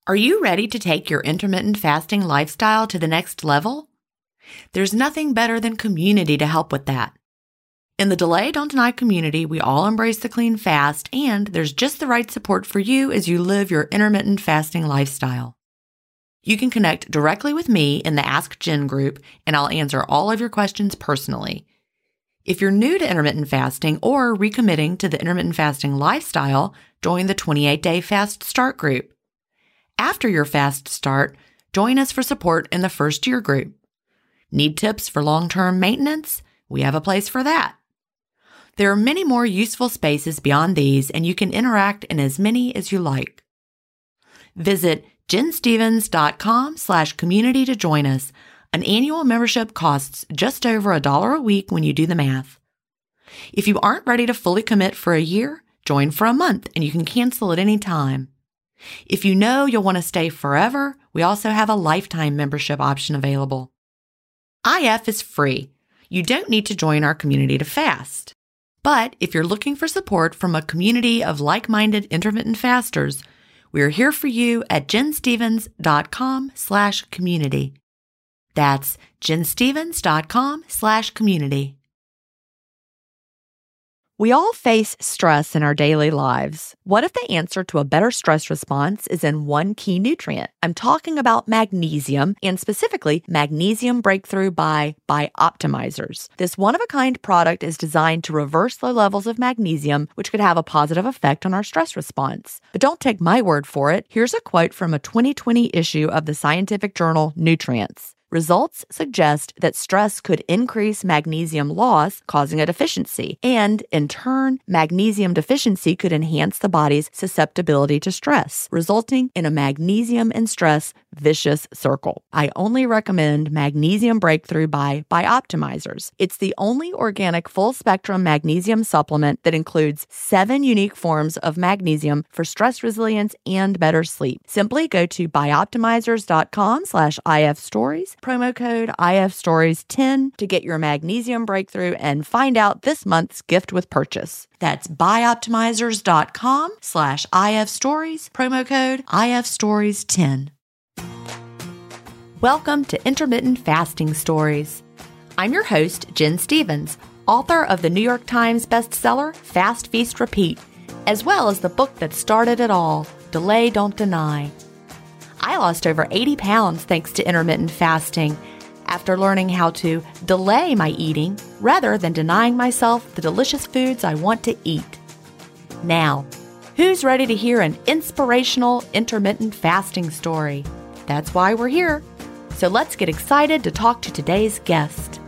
Are you ready to take your intermittent fasting lifestyle to the next level? There's nothing better than community to help with that. In the Delay Don't Deny community, we all embrace the clean fast, and there's just the right support for you as you live your intermittent fasting lifestyle. You can connect directly with me in the Ask Jen group, and I'll answer all of your questions personally. If you're new to intermittent fasting or recommitting to the intermittent fasting lifestyle, join the 28-day Fast Start group. After your fast start, join us for support in the First Year group. Need tips for long-term maintenance? We have a place for that. There are many more useful spaces beyond these, and you can interact in as many as you like. Visit jenstevens.com/community to join us. An annual membership costs just over $1 a week when you do the math. If you aren't ready to fully commit for a year, join for a month and you can cancel at any time. If you know you'll want to stay forever, we also have a lifetime membership option available. IF is free. You don't need to join our community to fast. But if you're looking for support from a community of like-minded intermittent fasters, we're here for you at jenstevens.com/community. That's jenstevens.com/community. We all face stress in our daily lives. What if the answer to a better stress response is in one key nutrient? I'm talking about magnesium, and specifically Magnesium Breakthrough by Bioptimizers. This one-of-a-kind product is designed to reverse low levels of magnesium, which could have a positive effect on our stress response. But don't take my word for it. Here's a quote from a 2020 issue of the scientific journal Nutrients. Results suggest that stress could increase magnesium loss, causing a deficiency, and in turn, magnesium deficiency could enhance the body's susceptibility to stress, resulting in a magnesium and stress vicious circle. I only recommend Magnesium Breakthrough by Bioptimizers. It's the only organic full-spectrum magnesium supplement that includes 7 unique forms of magnesium for stress resilience and better sleep. Simply go to bioptimizers.com/ifstories, promo code IFStories10 to get your Magnesium Breakthrough and find out this month's gift with purchase. That's bioptimizers.com/ifstories, promo code IFStories10. Welcome to Intermittent Fasting Stories. I'm your host, Jen Stevens, author of the New York Times bestseller, Fast, Feast, Repeat, as well as the book that started it all, Delay Don't Deny. I lost over 80 pounds thanks to intermittent fasting after learning how to delay my eating rather than denying myself the delicious foods I want to eat. Now, who's ready to hear an inspirational intermittent fasting story? That's why we're here. So let's get excited to talk to today's guest.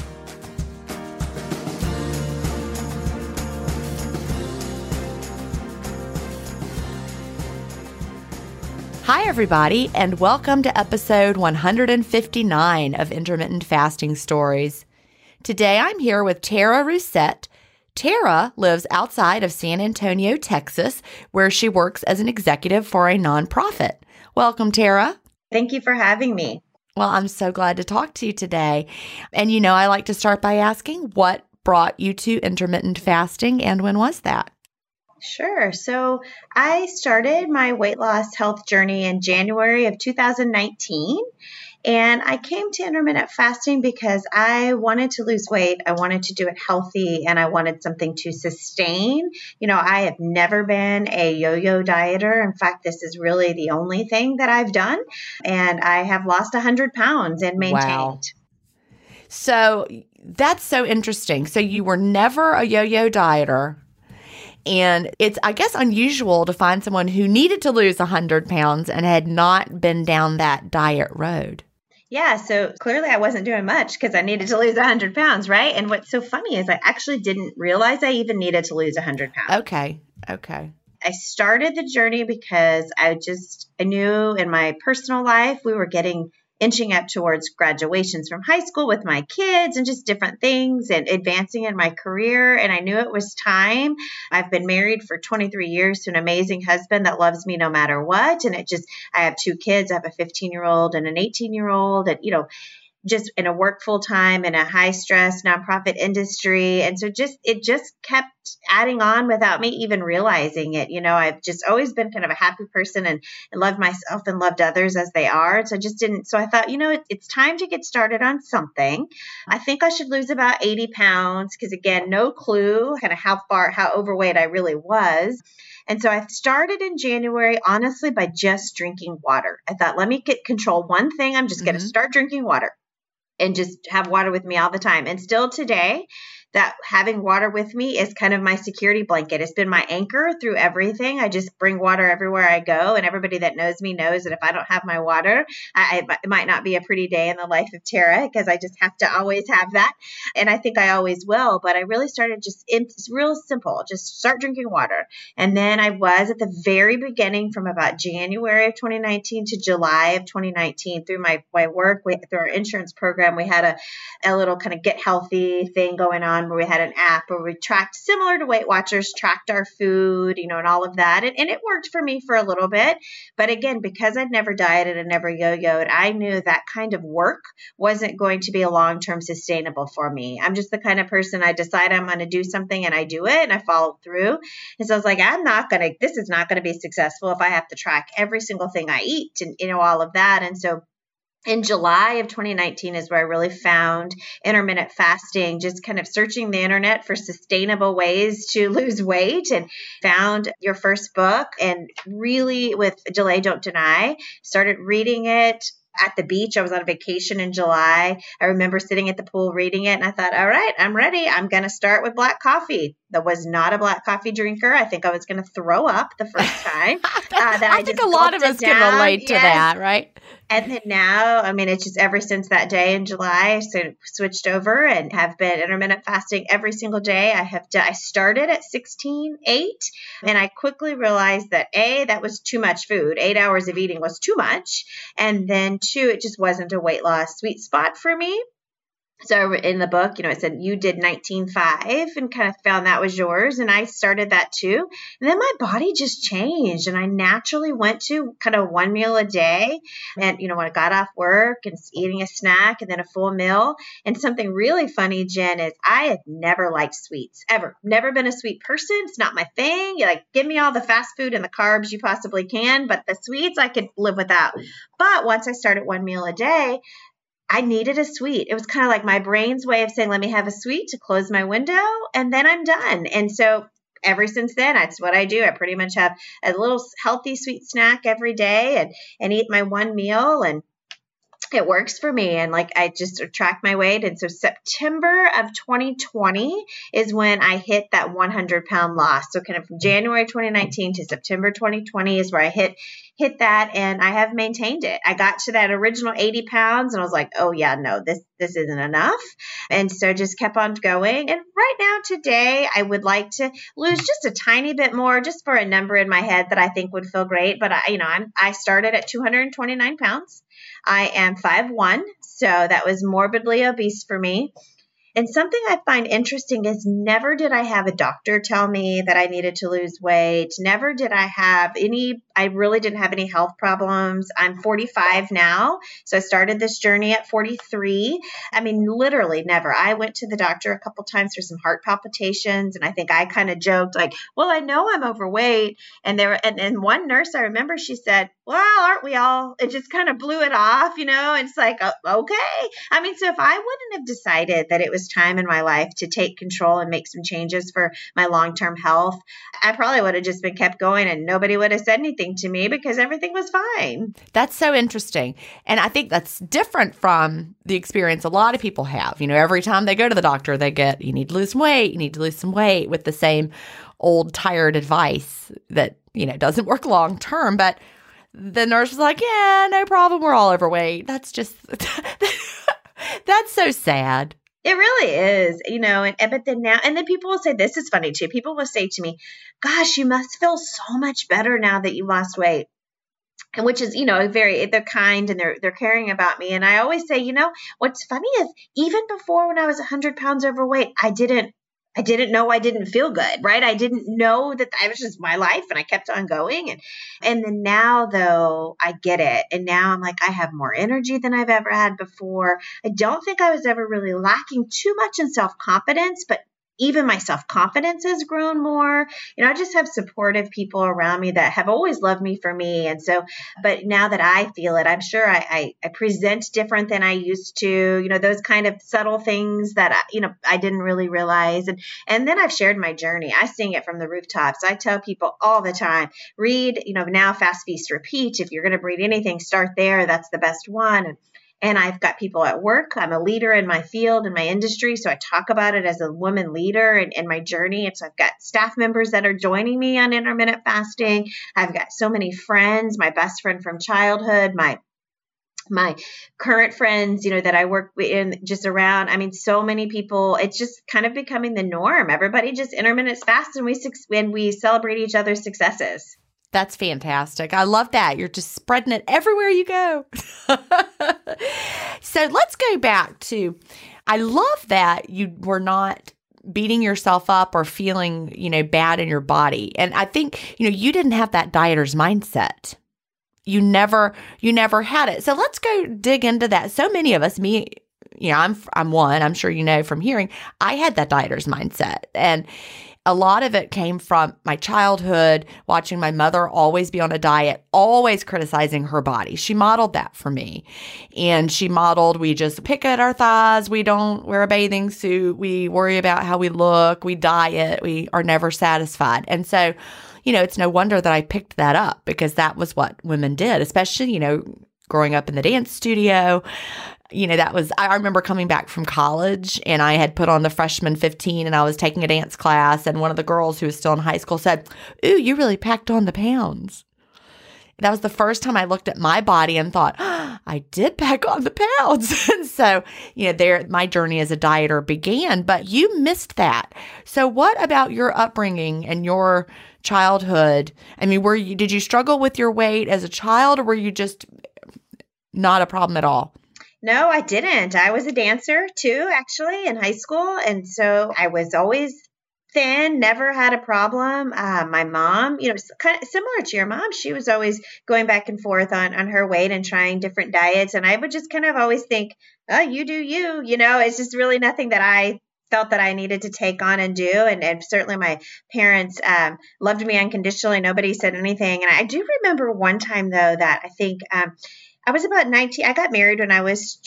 Hi, everybody, and welcome to episode 159 of Intermittent Fasting Stories. Today, I'm here with Tara Roussette. Tara lives outside of San Antonio, Texas, where she works as an executive for a nonprofit. Welcome, Tara. Thank you for having me. Well, I'm so glad to talk to you today. And I like to start by asking, what brought you to intermittent fasting and when was that? Sure. So I started my weight loss health journey in January of 2019. And I came to intermittent fasting because I wanted to lose weight. I wanted to do it healthy and I wanted something to sustain. I have never been a yo-yo dieter. In fact, this is really the only thing that I've done. And I have lost 100 pounds and maintained. Wow. So that's so interesting. So you were never a yo-yo dieter. And it's, I guess, unusual to find someone who needed to lose 100 pounds and had not been down that diet road. Yeah, so clearly I wasn't doing much because I needed to lose 100 pounds, right? And what's so funny is I actually didn't realize I even needed to lose 100 pounds. Okay. I started the journey because I knew in my personal life we were inching up towards graduations from high school with my kids and just different things and advancing in my career. And I knew it was time. I've been married for 23 years to an amazing husband that loves me no matter what. And I have 2 kids. I have a 15-year-old and an 18-year-old. And, just in a work full time in a high stress nonprofit industry. And so it just kept adding on without me even realizing it. I've just always been kind of a happy person and loved myself and loved others as they are. So I thought, it's time to get started on something. I think I should lose about 80 pounds because, again, no clue kind of how overweight I really was. And so I started in January, honestly, by just drinking water. I thought, let me control one thing. I'm just going to start drinking water and just have water with me all the time. And still today, that having water with me is kind of my security blanket. It's been my anchor through everything. I just bring water everywhere I go. And everybody that knows me knows that if I don't have my water, it might not be a pretty day in the life of Tara because I just have to always have that. And I think I always will. But I really started it's real simple. Just start drinking water. And then I was at the very beginning from about January of 2019 to July of 2019 through my work, through our insurance program, we had a little kind of get healthy thing going on where we had an app where we tracked, similar to Weight Watchers, tracked our food, and all of that. And it worked for me for a little bit. But again, because I'd never dieted and never yo-yoed, I knew that kind of work wasn't going to be a long-term sustainable for me. I'm just the kind of person, I decide I'm going to do something and I do it and I follow through. And so I was like, this is not going to be successful if I have to track every single thing I eat and, all of that. And so in July of 2019 is where I really found intermittent fasting, just kind of searching the internet for sustainable ways to lose weight, and found your first book, and really with Delay Don't Deny, started reading it at the beach. I was on a vacation in July. I remember sitting at the pool reading it, and I thought, all right, I'm ready. I'm going to start with black coffee. That was not a black coffee drinker. I think I was going to throw up the first time. I think a lot of us can relate to that, right? And then now, it's just ever since that day in July, so switched over and have been intermittent fasting every single day. I started at 16:8, and I quickly realized that that was too much food. 8 hours of eating was too much. And then 2, it just wasn't a weight loss sweet spot for me. So in the book, it said you did 19.5 and kind of found that was yours. And I started that too. And then my body just changed. And I naturally went to kind of one meal a day. And, when I got off work and eating a snack and then a full meal. And something really funny, Jen, is I had never liked sweets, ever. Never been a sweet person. It's not my thing. You're like, give me all the fast food and the carbs you possibly can. But the sweets I could live without. But once I started one meal a day, I needed a sweet. It was kind of like my brain's way of saying, let me have a sweet to close my window, and then I'm done. And so ever since then, that's what I do. I pretty much have a little healthy sweet snack every day and eat my one meal, and it works for me. And I just track my weight. And so September of 2020 is when I hit that 100-pound loss. So kind of from January 2019 to September 2020 is where I hit that, and I have maintained it. I got to that original 80 pounds and I was like, oh yeah, no, this isn't enough. And so just kept on going. And right now today, I would like to lose just a tiny bit more, just for a number in my head that I think would feel great. But I started at 229 pounds. I am 5'1", so that was morbidly obese for me. And something I find interesting is never did I have a doctor tell me that I needed to lose weight. Never did I really didn't have any health problems. I'm 45 now. So I started this journey at 43. Literally never. I went to the doctor a couple times for some heart palpitations. And I think I kind of joked well, I know I'm overweight. And and one nurse, I remember, she said, well, aren't we all? It just kind of blew it off, and it's like, oh, okay. So if I wouldn't have decided that it was time in my life to take control and make some changes for my long-term health, I probably would have just been kept going and nobody would have said anything to me because everything was fine. That's so interesting. And I think that's different from the experience a lot of people have. Every time they go to the doctor, they get, you need to lose some weight, you need to lose some weight, with the same old tired advice that, doesn't work long term. But the nurse was like, yeah, no problem, we're all overweight. That's just, that's so sad. It really is, but then now, and then people will say, this is funny too. People will say to me, gosh, you must feel so much better now that you lost weight. And which is, they're kind and they're caring about me. And I always say, what's funny is even before, when I was 100 pounds overweight, I didn't I didn't know I didn't feel good, right? I didn't know that I was just my life and I kept on going. And then now though, I get it. And now I'm like, I have more energy than I've ever had before. I don't think I was ever really lacking too much in self-confidence, but even my self-confidence has grown more. I just have supportive people around me that have always loved me for me. And so, but now that I feel it, I'm sure I present different than I used to, those kind of subtle things that, I didn't really realize. And then I've shared my journey. I sing it from the rooftops. I tell people all the time, read, now Fast Feast Repeat. If you're going to read anything, start there. That's the best one. And I've got people at work. I'm a leader in my field, in my industry. So I talk about it as a woman leader and my journey. And so I've got staff members that are joining me on intermittent fasting. I've got so many friends, my best friend from childhood, my current friends, that I work in just around. I mean, so many people, it's just kind of becoming the norm. Everybody just intermittent fasts and we celebrate each other's successes. That's fantastic. I love that. You're just spreading it everywhere you go. So let's go back to, I love that you were not beating yourself up or feeling, bad in your body. And I think, you didn't have that dieter's mindset. You never had it. So let's go dig into that. So many of us, me, I'm one, I'm sure from hearing, I had that dieter's mindset. And a lot of it came from my childhood, watching my mother always be on a diet, always criticizing her body. She modeled that for me. And she modeled, we just pick at our thighs. We don't wear a bathing suit. We worry about how we look. We diet. We are never satisfied. And so, it's no wonder that I picked that up because that was what women did, especially, growing up in the dance studio. I remember coming back from college and I had put on the freshman 15 and I was taking a dance class. And one of the girls who was still in high school said, "Ooh, you really packed on the pounds." That was the first time I looked at my body and thought, I did pack on the pounds. And so, my journey as a dieter began, but you missed that. So what about your upbringing and your childhood? I mean, did you struggle with your weight as a child or were you just not a problem at all? No, I didn't. I was a dancer too, actually, in high school. And so I was always thin, never had a problem. My mom, kind of similar to your mom, she was always going back and forth on her weight and trying different diets. And I would just kind of always think, oh, you do you, it's just really nothing that I felt that I needed to take on and do. And certainly my parents loved me unconditionally. Nobody said anything. And I do remember one time, though, that I think I was about 19. I got married when I was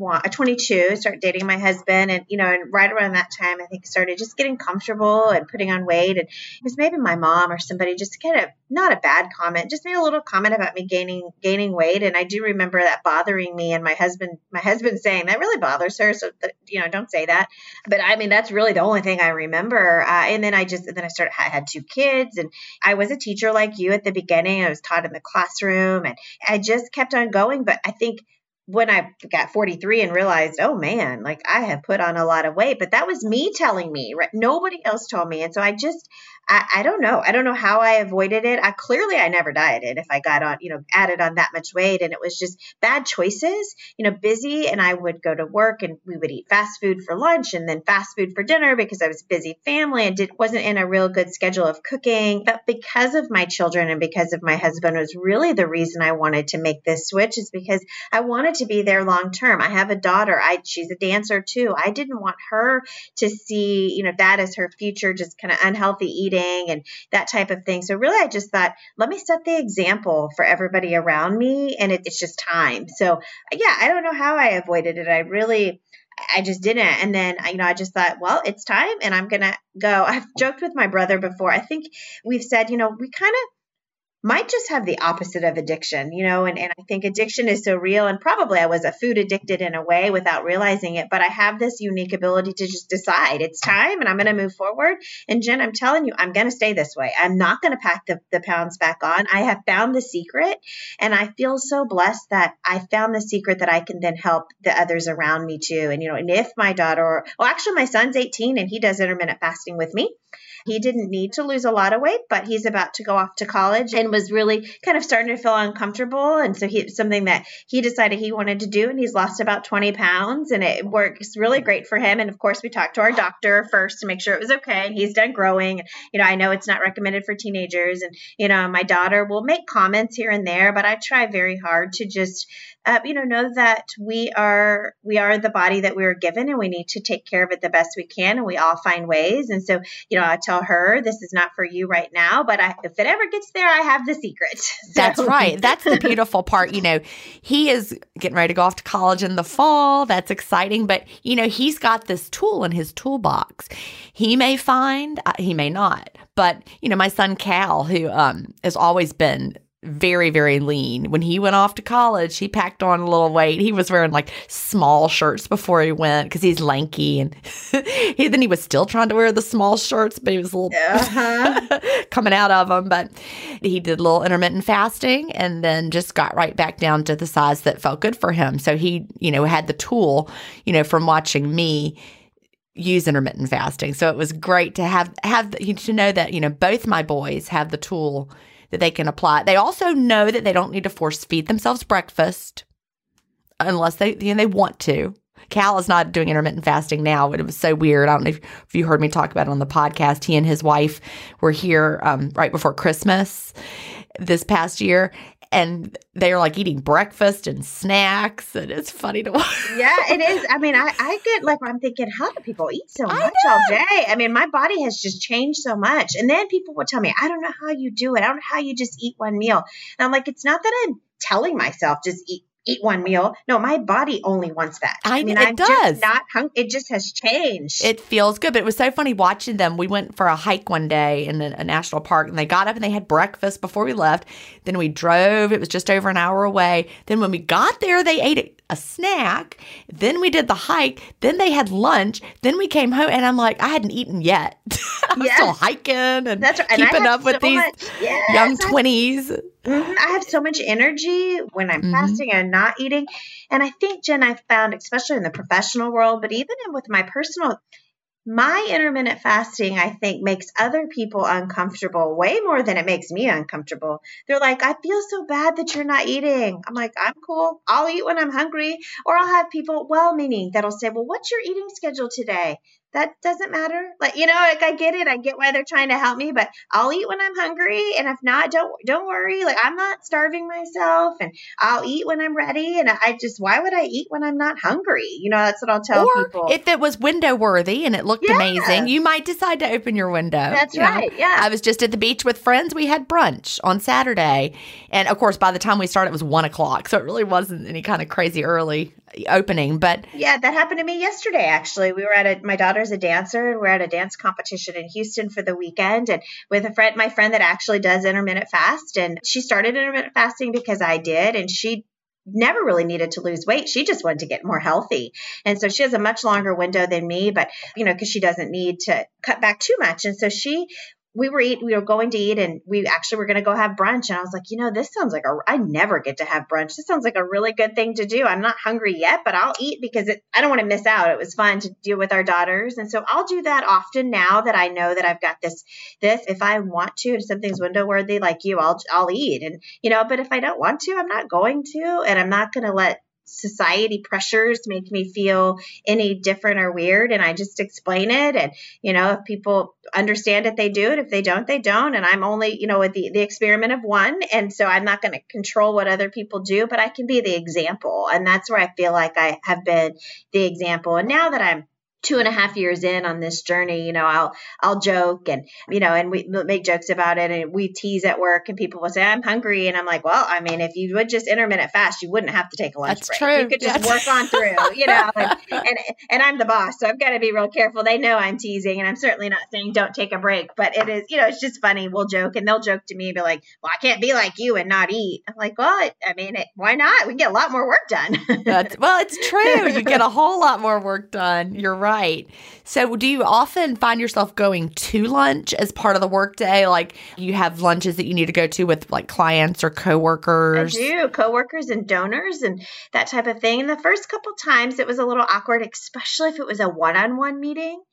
22, started dating my husband. And, and right around that time, I think started just getting comfortable and putting on weight. And it was maybe my mom or somebody just kind of, not a bad comment, just made a little comment about me gaining weight. And I do remember that bothering me and my husband saying that really bothers her. So, don't say that. But I mean, that's really the only thing I remember. And then I had 2 kids and I was a teacher like you at the beginning. I was taught in the classroom and I just kept on going. But I think when I got 43 and realized, oh man, like I have put on a lot of weight, but that was me telling me, right? Nobody else told me. And so I don't know. I don't know how I avoided it. I never dieted if I got on, added on that much weight, and it was just bad choices, busy. And I would go to work and we would eat fast food for lunch and then fast food for dinner because I was a busy family and wasn't in a real good schedule of cooking. But because of my children and because of my husband was really the reason I wanted to make this switch, is because I wanted to be there long term. I have a daughter. She's a dancer too. I didn't want her to see, that as her future, just kind of unhealthy eating and that type of thing. So really, I just thought, let me set the example for everybody around me. And it's just time. So yeah, I don't know how I avoided it. I just didn't. And then, I just thought, well, it's time and I'm going to go. I've joked with my brother before. I think we've said, we kind of might just have the opposite of addiction, and I think addiction is so real, and probably I was a food addicted in a way without realizing it, but I have this unique ability to just decide it's time and I'm going to move forward. And Jen, I'm telling you, I'm going to stay this way. I'm not going to pack the pounds back on. I have found the secret, and I feel so blessed that I found the secret that I can then help the others around me too. And, and if my daughter, actually my son's 18 and he does intermittent fasting with me. He didn't need to lose a lot of weight, but he's about to go off to college and was really kind of starting to feel uncomfortable. And so it's something that he decided he wanted to do, and he's lost about 20 pounds, and it works really great for him. And of course, we talked to our doctor first to make sure it was okay. And he's done growing. I know it's not recommended for teenagers, and, my daughter will make comments here and there, but I try very hard to just know that we are the body that we were given, and we need to take care of it the best we can, and we all find ways. And so, I tell her, this is not for you right now, but if it ever gets there, I have the secret. That's right. That's the beautiful part. He is getting ready to go off to college in the fall. That's exciting. But, he's got this tool in his toolbox. He may find, he may not. But, my son Cal, who has always been very, very lean. When he went off to college, he packed on a little weight. He was wearing like small shirts before he went because he's lanky, and then he was still trying to wear the small shirts, but he was a little coming out of them. But he did a little intermittent fasting and then just got right back down to the size that felt good for him. So he, had the tool, from watching me use intermittent fasting. So it was great to have to know that, both my boys have the tool that they can apply. They also know that they don't need to force feed themselves breakfast unless they want to. Cal is not doing intermittent fasting now, but it was so weird. I don't know if you heard me talk about it on the podcast. He and his wife were here right before Christmas this past year, and they are like eating breakfast and snacks, and it's funny to watch. Yeah, it is. I mean, I get like, I'm thinking, how do people eat so much all day? I mean, my body has just changed so much. And then people would tell me, I don't know how you do it. I don't know how you just eat one meal. And I'm like, it's not that I'm telling myself just eat one meal. No, my body only wants that. I mean, I'm just not hungry. It just has changed. It feels good. But it was so funny watching them. We went for a hike one day in a national park, and they got up and they had breakfast before we left. Then we drove. It was just over an hour away. Then when we got there, they ate a snack. Then we did the hike. Then they had lunch. Then we came home, and I'm like, I hadn't eaten yet. I'm still hiking and keeping up with these young 20s. I have so much energy when I'm fasting and not eating. And I think, Jen, I found, especially in the professional world, but even with my personal, my intermittent fasting, I think, makes other people uncomfortable way more than it makes me uncomfortable. They're like, I feel so bad that you're not eating. I'm like, I'm cool. I'll eat when I'm hungry. Or I'll have people well-meaning that'll say, well, what's your eating schedule today? That doesn't matter. Like, I get it. I get why they're trying to help me, but I'll eat when I'm hungry. And if not, don't worry. Like, I'm not starving myself, and I'll eat when I'm ready. And why would I eat when I'm not hungry? That's what I'll tell people. If it was window worthy and it looked amazing, you might decide to open your window. That's right. Yeah. I was just at the beach with friends. We had brunch on Saturday. And of course, by the time we started, it was 1:00. So it really wasn't any kind of crazy early opening, but yeah, that happened to me yesterday. Actually, we were my daughter's a dancer, and we're at a dance competition in Houston for the weekend, and with my friend that actually does intermittent fast, and she started intermittent fasting because I did, and she never really needed to lose weight. She just wanted to get more healthy. And so she has a much longer window than me, but because she doesn't need to cut back too much. And so we were going to eat, and we actually were going to go have brunch. And I was like, this sounds like I never get to have brunch. This sounds like a really good thing to do. I'm not hungry yet, but I'll eat because I don't want to miss out. It was fun to do with our daughters. And so I'll do that often now that I know that I've got this, if I want to, if something's window worthy like you, I'll eat. And, but if I don't want to, I'm not going to, and I'm not going to let society pressures make me feel any different or weird. And I just explain it. And, if people understand it, they do it. If they don't, they don't. And I'm only, with the experiment of one. And so I'm not going to control what other people do, but I can be the example. And that's where I feel like I have been the example. And now that I'm 2.5 years in on this journey, I'll joke and we make jokes about it, and we tease at work, and people will say, I'm hungry. And I'm like, well, I mean, if you would just intermittent fast, you wouldn't have to take a lunch break. True. You could just work on through, and I'm the boss. So I've got to be real careful. They know I'm teasing, and I'm certainly not saying don't take a break, but it is, it's just funny. We'll joke, and they'll joke to me and be like, well, I can't be like you and not eat. I'm like, well, why not? We can get a lot more work done. It's true. You get a whole lot more work done. You're right. So do you often find yourself going to lunch as part of the workday? Like, you have lunches that you need to go to with like clients or coworkers? I do. Coworkers and donors and that type of thing. And the first couple times it was a little awkward, especially if it was a one-on-one meeting.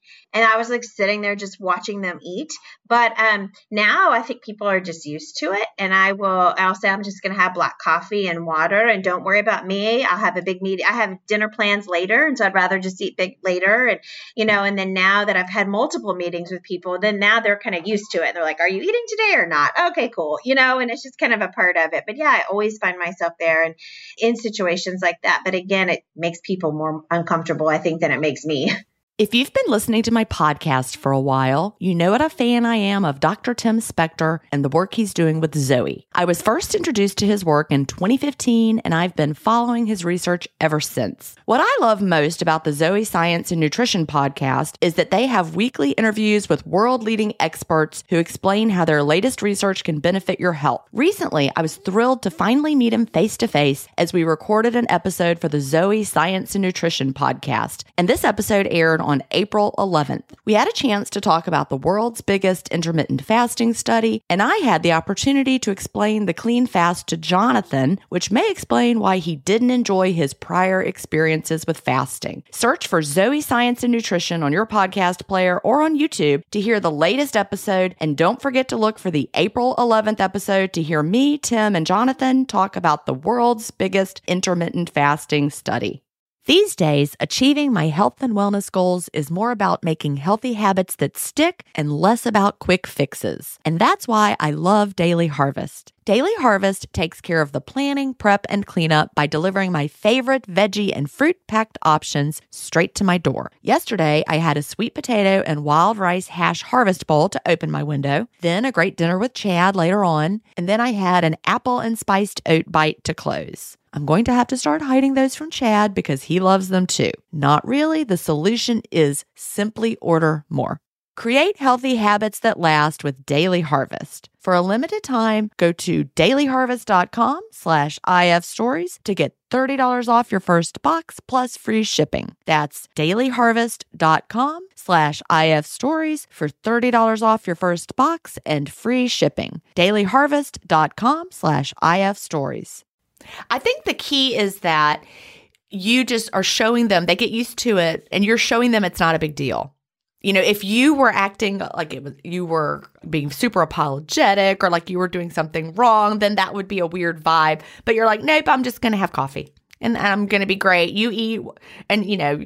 And I was like sitting there just watching them eat. But now I think people are just used to it. And I'll say I'm just going to have black coffee and water and don't worry about me. I'll have a big meeting. I have dinner plans later. And so I'd rather just eat big later. And, and then now that I've had multiple meetings with people, then now they're kind of used to it. They're like, are you eating today or not? Okay, cool. And it's just kind of a part of it. But yeah, I always find myself there and in situations like that. But again, it makes people more uncomfortable, I think, than it makes me. If you've been listening to my podcast for a while, you know what a fan I am of Dr. Tim Spector and the work he's doing with Zoe. I was first introduced to his work in 2015, and I've been following his research ever since. What I love most about the Zoe Science and Nutrition podcast is that they have weekly interviews with world-leading experts who explain how their latest research can benefit your health. Recently, I was thrilled to finally meet him face-to-face as we recorded an episode for the Zoe Science and Nutrition podcast, and this episode aired on April 11th. We had a chance to talk about the world's biggest intermittent fasting study, and I had the opportunity to explain the clean fast to Jonathan, which may explain why he didn't enjoy his prior experiences with fasting. Search for Zoe Science and Nutrition on your podcast player or on YouTube to hear the latest episode, and don't forget to look for the April 11th episode to hear me, Tim, and Jonathan talk about the world's biggest intermittent fasting study. These days, achieving my health and wellness goals is more about making healthy habits that stick and less about quick fixes. And that's why I love Daily Harvest. Daily Harvest takes care of the planning, prep, and cleanup by delivering my favorite veggie and fruit-packed options straight to my door. Yesterday, I had a sweet potato and wild rice hash harvest bowl to open my window, then a great dinner with Chad later on, and then I had an apple and spiced oat bite to close. I'm going to have to start hiding those from Chad because he loves them too. Not really. The solution is simply order more. Create healthy habits that last with Daily Harvest. For a limited time, go to dailyharvest.com/ifstories to get $30 off your first box plus free shipping. That's dailyharvest.com/ifstories for $30 off your first box and free shipping. dailyharvest.com/ifstories. I think the key is that you just are showing them, they get used to it, and you're showing them it's not a big deal. If you were acting like you were being super apologetic or like you were doing something wrong, then that would be a weird vibe. But you're like, nope, I'm just going to have coffee and I'm going to be great. You eat and,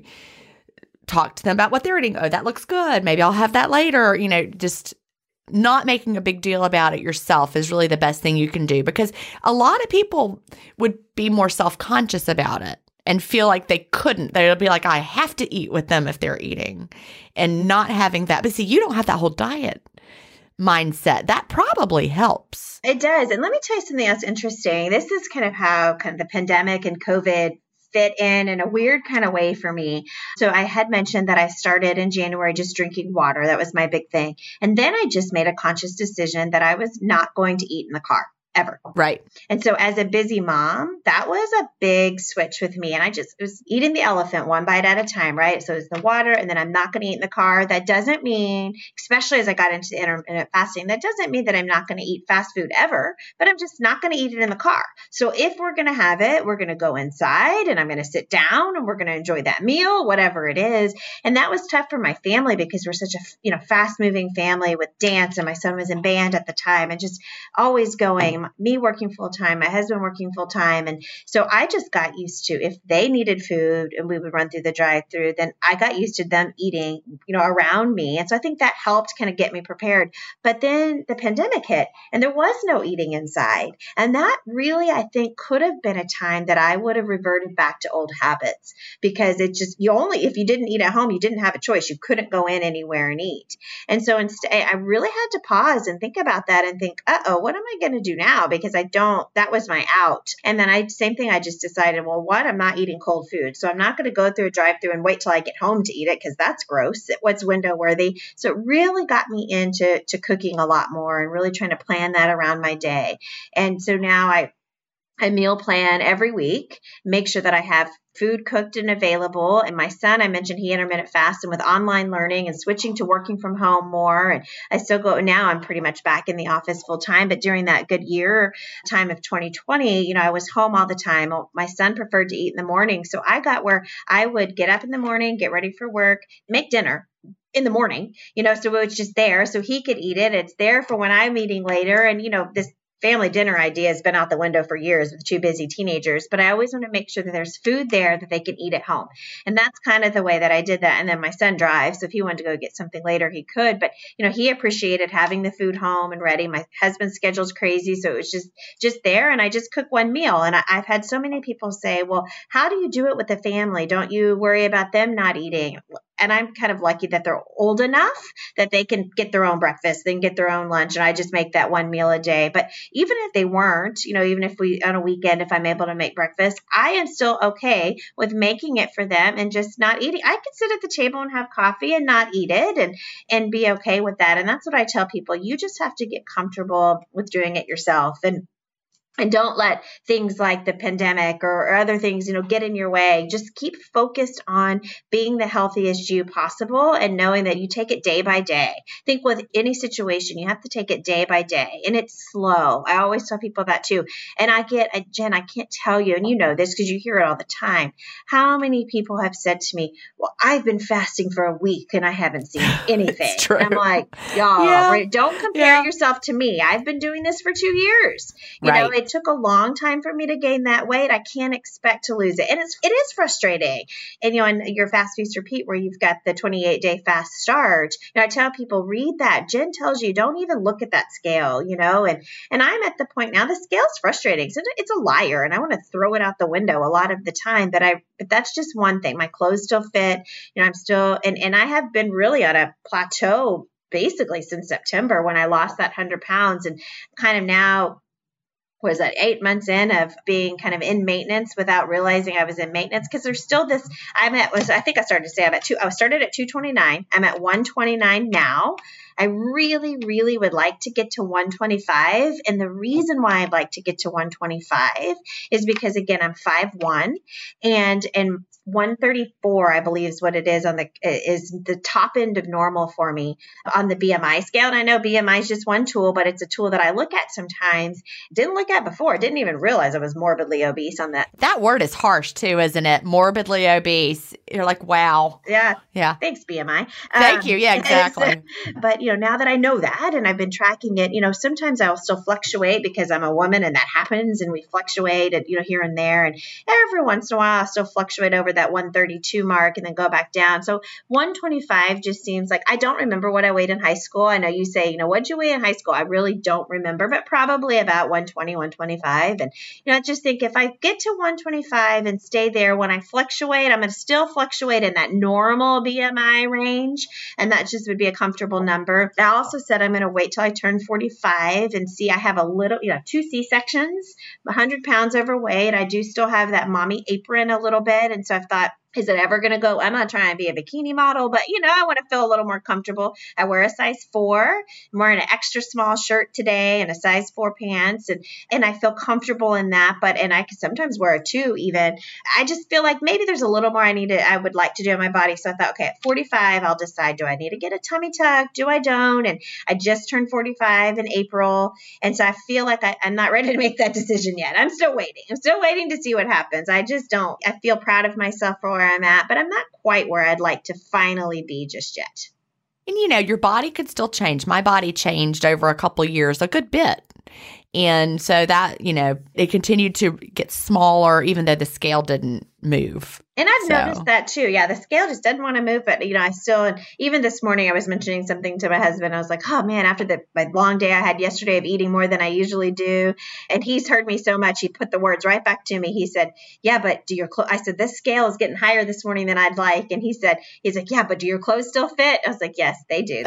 talk to them about what they're eating. Oh, that looks good. Maybe I'll have that later. Just not making a big deal about it yourself is really the best thing you can do, because a lot of people would be more self-conscious about it and feel like they couldn't. They'll be like, I have to eat with them if they're eating, and not having that. But see, you don't have that whole diet mindset. That probably helps. It does. And let me tell you something else interesting. This is kind of how the pandemic and COVID fit in a weird kind of way for me. So I had mentioned that I started in January just drinking water. That was my big thing. And then I just made a conscious decision that I was not going to eat in the car. Ever. Right. And so as a busy mom, that was a big switch with me. And I just was eating the elephant one bite at a time, right? So it's the water, and then I'm not going to eat in the car. That doesn't mean, especially as I got into intermittent fasting, that doesn't mean that I'm not going to eat fast food ever, but I'm just not going to eat it in the car. So if we're going to have it, we're going to go inside and I'm going to sit down and we're going to enjoy that meal, whatever it is. And that was tough for my family because we're such a, fast moving family with dance, and my son was in band at the time, and just always going. Me working full time, my husband working full time. And so I just got used to, if they needed food and we would run through the drive-through, then I got used to them eating, around me. And so I think that helped kind of get me prepared. But then the pandemic hit and there was no eating inside. And that really, I think, could have been a time that I would have reverted back to old habits, because it just, if you didn't eat at home, you didn't have a choice. You couldn't go in anywhere and eat. And so instead, I really had to pause and think about that and think, what am I going to do now? Because that was my out. And then same thing, I just decided, I'm not eating cold food. So I'm not going to go through a drive-through and wait till I get home to eat it, because that's gross. It was window worthy. So it really got me into cooking a lot more and really trying to plan that around my day. And so now I meal plan every week, make sure that I have food cooked and available. And my son, I mentioned he intermittent fasted with online learning and switching to working from home more. And I still go, now I'm pretty much back in the office full time. But during that good year time of 2020, I was home all the time. My son preferred to eat in the morning. So I got where I would get up in the morning, get ready for work, make dinner, in the morning, so it's just there so he could eat it. It's there for when I'm eating later. And, this family dinner idea has been out the window for years with two busy teenagers, but I always want to make sure that there's food there that they can eat at home. And that's kind of the way that I did that. And then my son drives, so if he wanted to go get something later, he could. But, he appreciated having the food home and ready. My husband's schedule's crazy, so it was just there. And I just cook one meal. And I've had so many people say, well, how do you do it with the family? Don't you worry about them not eating? And I'm kind of lucky that they're old enough that they can get their own breakfast, they can get their own lunch, and I just make that one meal a day. But even if they weren't, even if we on a weekend, if I'm able to make breakfast, I am still okay with making it for them and just not eating. I could sit at the table and have coffee and not eat it and be okay with that. And that's what I tell people. You just have to get comfortable with doing it yourself. And don't let things like the pandemic or other things, get in your way. Just keep focused on being the healthiest you possible and knowing that you take it day by day. I think with any situation, you have to take it day by day, and it's slow. I always tell people that too. And Jen, I can't tell you, and you know this because you hear it all the time, how many people have said to me, well, I've been fasting for a week and I haven't seen anything. It's true. And I'm like, y'all, don't compare yourself to me. I've been doing this for 2 years. You know, it took a long time for me to gain that weight. I can't expect to lose it. And it is frustrating. And, in your Fast Feast Repeat, where you've got the 28-day fast start, I tell people, read that. Jen tells you, don't even look at that scale, and I'm at the point now, the scale's frustrating. So it's a liar, and I want to throw it out the window a lot of the time, but that's just one thing. My clothes still fit, I'm still, and I have been really on a plateau basically since September when I lost that 100 pounds, and kind of now, was that 8 months in of being kind of in maintenance without realizing I was in maintenance, because there's still this, I think I started to say I started at 229. I'm at 129 now. I really, really would like to get to 125. And the reason why I'd like to get to 125 is because, again, I'm 5'1", and 134, I believe, is what it is is the top end of normal for me on the BMI scale. And I know BMI is just one tool, but it's a tool that I look at sometimes. Didn't look at before. Didn't even realize I was morbidly obese on that. That word is harsh too, isn't it? Morbidly obese. You're like, wow. Yeah. Yeah. Thanks, BMI. Thank you. Yeah, exactly. But, now that I know that and I've been tracking it, sometimes I'll still fluctuate because I'm a woman and that happens, and we fluctuate and, here and there. And every once in a while, I'll still fluctuate over that 132 mark and then go back down. So 125 just seems like, I don't remember what I weighed in high school. I know you say, what'd you weigh in high school? I really don't remember, but probably about 120, 125. And, I just think if I get to 125 and stay there, when I fluctuate, I'm going to still fluctuate in that normal BMI range. And that just would be a comfortable number. I also said I'm going to wait till I turn 45 and see, I have a little, 2 C-sections, 100 pounds overweight. I do still have that mommy apron a little bit. And so I've thought, is it ever going to go? I'm not trying to be a bikini model, but, I want to feel a little more comfortable. I wear a size 4. I'm wearing an extra small shirt today and a size 4 pants. And I feel comfortable in that. And I can sometimes wear a 2 even. I just feel like maybe there's a little more I would like to do on my body. So I thought, okay, at 45, I'll decide, do I need to get a tummy tuck? Do I don't? And I just turned 45 in April. And so I feel like I'm not ready to make that decision yet. I'm still waiting. I'm still waiting to see what happens. I just don't. I feel proud of myself for where I'm at, but I'm not quite where I'd like to finally be just yet. And your body could still change. My body changed over a couple of years, a good bit. And so that, it continued to get smaller, even though the scale didn't move. And I've noticed that too. Yeah, the scale just doesn't want to move. But, I still, and even this morning, I was mentioning something to my husband. I was like, oh man, after my long day I had yesterday of eating more than I usually do. And he's heard me so much. He put the words right back to me. He said, yeah, but do your clothes, I said, this scale is getting higher this morning than I'd like. And he's like, yeah, but do your clothes still fit? I was like, yes, they do.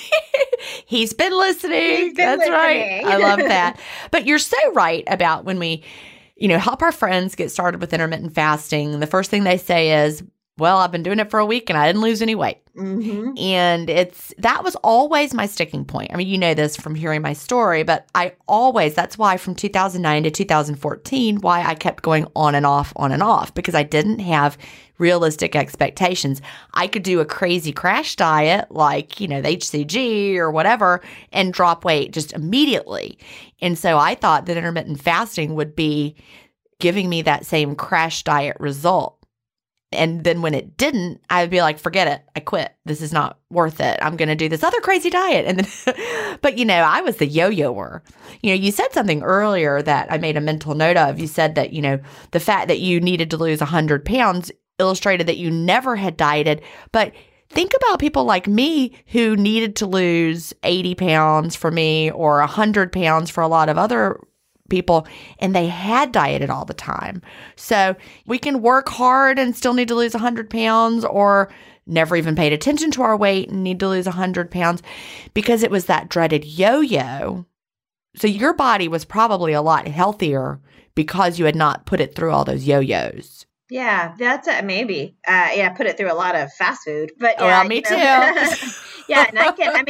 He's been listening. That's right. I love that. But you're so right about when we, help our friends get started with intermittent fasting. The first thing they say is, well, I've been doing it for a week and I didn't lose any weight. Mm-hmm. And that was always my sticking point. I mean, this from hearing my story, but that's why from 2009 to 2014, why I kept going on and off, because I didn't have realistic expectations. I could do a crazy crash diet like, the HCG or whatever and drop weight just immediately. And so I thought that intermittent fasting would be giving me that same crash diet result. And then when it didn't, I would be like, forget it. I quit. This is not worth it. I'm going to do this other crazy diet. And then, but I was the yo-yoer. You said something earlier that I made a mental note of. You said that, the fact that you needed to lose 100 pounds illustrated that you never had dieted. But think about people like me who needed to lose 80 pounds for me or 100 pounds for a lot of other people, and they had dieted all the time. So we can work hard and still need to lose 100 pounds, or never even paid attention to our weight and need to lose 100 pounds because it was that dreaded yo-yo. So your body was probably a lot healthier because you had not put it through all those yo-yos. Yeah, that's maybe. Put it through a lot of fast food, but me too. Yeah, and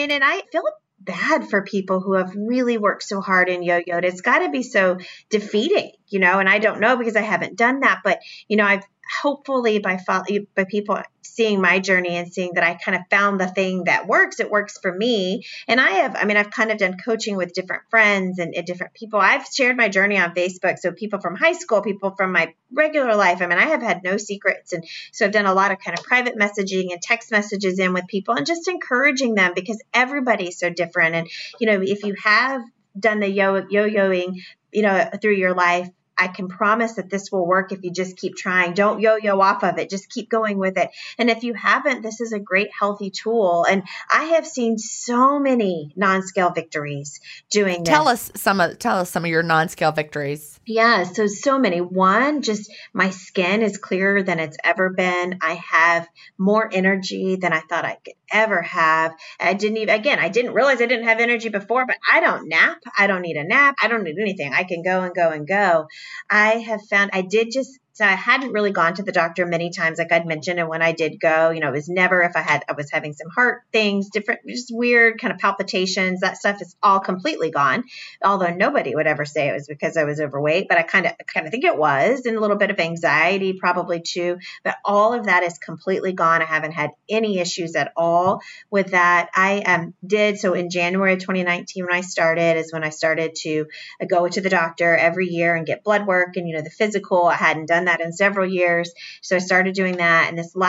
I feel bad for people who have really worked so hard and yo-yoed. It's got to be so defeating, and I don't know because I haven't done that, but I've hopefully by people seeing my journey and seeing that I kind of found the thing that works, it works for me. And I've kind of done coaching with different friends and different people. I've shared my journey on Facebook. So people from high school, people from my regular life. I have had no secrets. And so I've done a lot of kind of private messaging and text messages in with people and just encouraging them because everybody's so different. And, if you have done the yo-yoing, through your life, I can promise that this will work if you just keep trying. Don't yo-yo off of it. Just keep going with it. And if you haven't, this is a great healthy tool. And I have seen so many non-scale victories doing this. Tell us some of your non-scale victories. Yeah, so many. One, just my skin is clearer than it's ever been. I have more energy than I thought I could ever have. I didn't realize I didn't have energy before, but I don't nap. I don't need a nap. I don't need anything. I can go and go and go. I have found so I hadn't really gone to the doctor many times, like I'd mentioned. And when I did go, it was never if I was having some heart things, different, just weird kind of palpitations. That stuff is all completely gone. Although nobody would ever say it was because I was overweight, but I kind of think it was, and a little bit of anxiety probably too. But all of that is completely gone. I haven't had any issues at all with that. I did. So in January of 2019, when I started, is when I started to go to the doctor every year and get blood work and, the physical. I hadn't done that in several years. So I started doing that. And this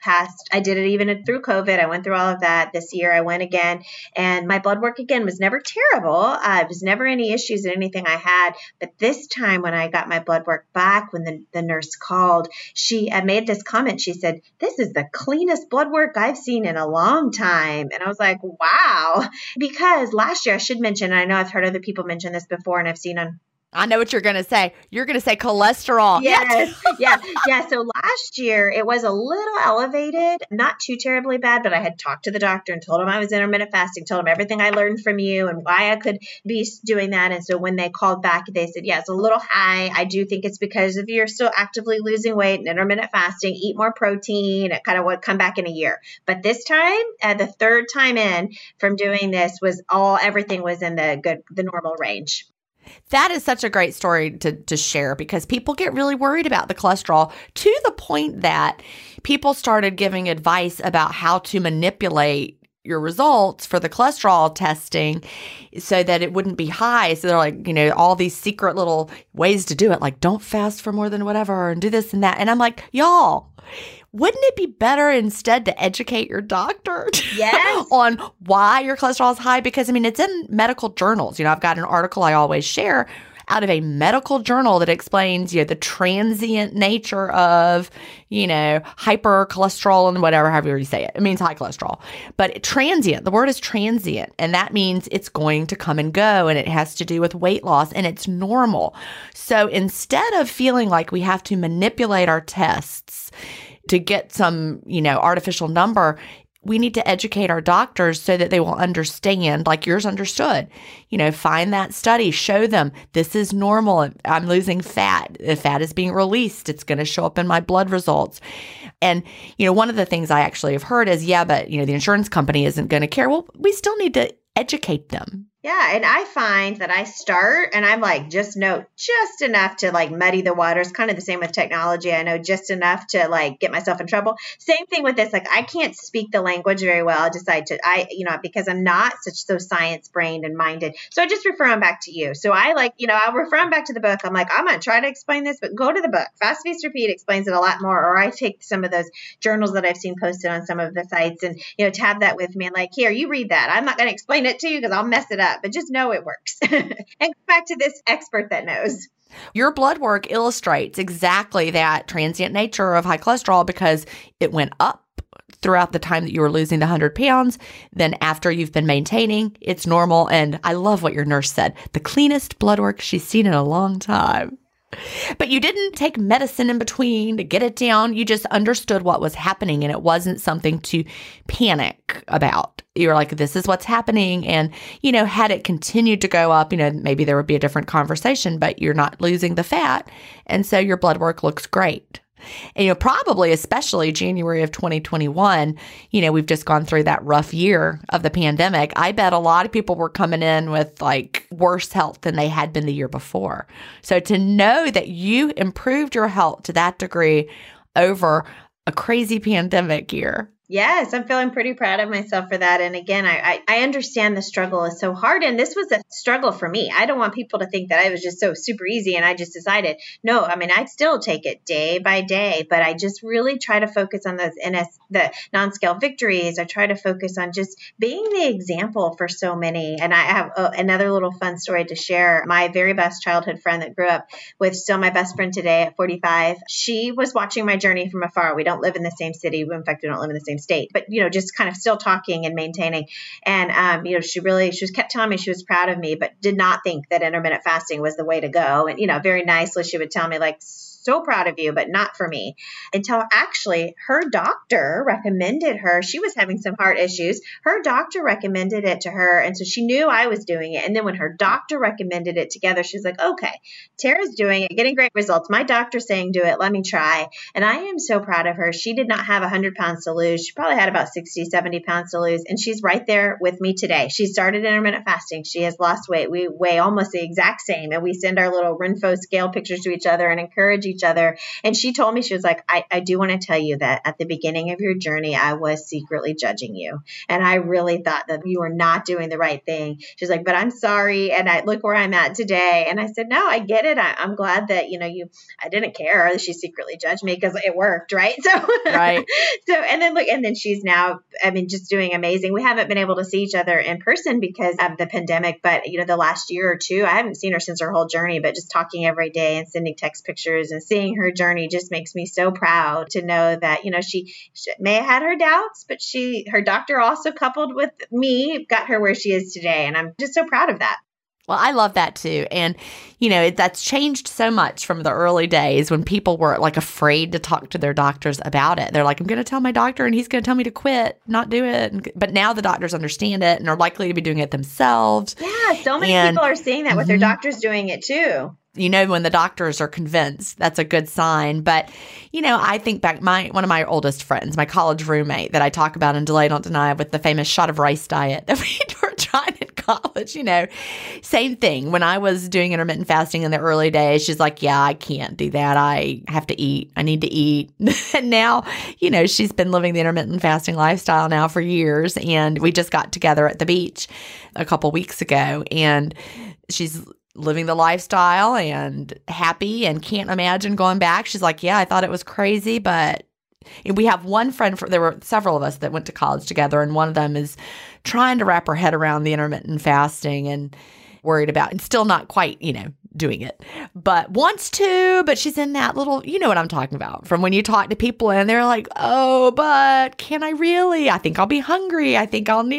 I did it even through COVID. I went through all of that. This year I went again, and my blood work again was never terrible. It was never any issues in anything I had. But this time when I got my blood work back, when the nurse called, she made this comment. She said, "This is the cleanest blood work I've seen in a long time." And I was like, wow. Because last year, I should mention, and I know I've heard other people mention this before, and I've seen on I know what you're going to say. You're going to say cholesterol. Yes. Yeah. So last year it was a little elevated, not too terribly bad, but I had talked to the doctor and told him I was intermittent fasting, told him everything I learned from you and why I could be doing that. And so when they called back, they said, yeah, it's a little high. I do think it's because of you're still actively losing weight and intermittent fasting, eat more protein. It kind of would come back in a year. But this time, the third time in from doing this everything was in the normal range. That is such a great story to share because people get really worried about the cholesterol to the point that people started giving advice about how to manipulate your results for the cholesterol testing so that it wouldn't be high. So they're like, all these secret little ways to do it, like don't fast for more than whatever and do this and that. And I'm like, y'all, wouldn't it be better instead to educate your doctor on why your cholesterol is high? Because, it's in medical journals. I've got an article I always share out of a medical journal that explains, the transient nature of, hypercholesterol and whatever, however you say it. It means high cholesterol. But transient, the word is transient, and that means it's going to come and go, and it has to do with weight loss, and it's normal. So instead of feeling like we have to manipulate our tests to get some, artificial number, we need to educate our doctors so that they will understand, like yours understood. Find that study, show them this is normal. I'm losing fat. If fat is being released, it's going to show up in my blood results. And, one of the things I actually have heard is, but, the insurance company isn't going to care. Well, we still need to educate them Yeah, and I find that I start and I'm like, just know just enough to like muddy the waters. Kind of the same with technology. I know just enough to like get myself in trouble. Same thing with this. Like, I can't speak the language very well. I decide to, because I'm not so science brained and minded. So I just refer them back to you. So I like, I'll refer them back to the book. I'm like, I'm going to try to explain this, but go to the book. Fast, Feast, Repeat explains it a lot more. Or I take some of those journals that I've seen posted on some of the sites and, tab that with me and like, here, you read that. I'm not going to explain it to you because I'll mess it up. But just know it works. And go back to this expert that knows. Your blood work illustrates exactly that transient nature of high cholesterol because it went up throughout the time that you were losing the 100 pounds. Then after you've been maintaining, it's normal. And I love what your nurse said, the cleanest blood work she's seen in a long time. But you didn't take medicine in between to get it down. You just understood what was happening, and it wasn't something to panic about. You're like, this is what's happening. And, had it continued to go up, maybe there would be a different conversation, but you're not losing the fat. And so your blood work looks great. And, probably especially January of 2021, we've just gone through that rough year of the pandemic. I bet a lot of people were coming in with like worse health than they had been the year before. So to know that you improved your health to that degree over a crazy pandemic year. Yes, I'm feeling pretty proud of myself for that. And again, I understand the struggle is so hard. And this was a struggle for me. I don't want people to think that I was just so super easy and I just decided, no, I mean, I'd still take it day by day, but I just really try to focus on those the non-scale victories. I try to focus on just being the example for so many. And I have another little fun story to share. My very best childhood friend that grew up with, still my best friend today at 45, she was watching my journey from afar. We don't live in the same city. In fact, we don't live in the same state, but just kind of still talking and maintaining. And she was kept telling me she was proud of me, but did not think that intermittent fasting was the way to go. And very nicely she would tell me like, so proud of you, but not for me. Until actually her doctor recommended her. She was having some heart issues. Her doctor recommended it to her. And so she knew I was doing it. And then when her doctor recommended it together, she's like, okay, Tara's doing it, getting great results. My doctor's saying do it. Let me try. And I am so proud of her. She did not have 100 pounds to lose. She probably had about 60, 70 pounds to lose. And she's right there with me today. She started intermittent fasting. She has lost weight. We weigh almost the exact same. And we send our little Renpho scale pictures to each other and encourage each other. And she told me, she was like, I do want to tell you that at the beginning of your journey, I was secretly judging you. And I really thought that you were not doing the right thing. She's like, but I'm sorry. And I look where I'm at today. And I said, no, I get it. I'm glad that, I didn't care that she secretly judged me because it worked. Right. So, right. And then she's now, just doing amazing. We haven't been able to see each other in person because of the pandemic, but the last year or two, I haven't seen her since her whole journey, but just talking every day and sending text pictures and seeing her journey just makes me so proud to know that, she may have had her doubts, but her doctor also coupled with me got her where she is today. And I'm just so proud of that. Well, I love that too. And, that's changed so much from the early days when people were like afraid to talk to their doctors about it. They're like, I'm going to tell my doctor and he's going to tell me to quit, not do it. But now the doctors understand it and are likely to be doing it themselves. Yeah, so many people are seeing that with their doctors doing it too. When the doctors are convinced, that's a good sign. But, I think back, one of my oldest friends, my college roommate that I talk about in Delay Don't Deny with the famous shot of rice diet that we were trying in college, same thing. When I was doing intermittent fasting in the early days, she's like, yeah, I can't do that. I have to eat. I need to eat. And now, she's been living the intermittent fasting lifestyle now for years. And we just got together at the beach a couple weeks ago, and she's living the lifestyle and happy and can't imagine going back. She's like, yeah, I thought it was crazy, but we have one friend, there were several of us that went to college together, and one of them is trying to wrap her head around the intermittent fasting and worried about, and still not quite, doing it, but wants to, but she's in that little, what I'm talking about, from when you talk to people and they're like, oh, but can I really? I think I'll be hungry. I think I'll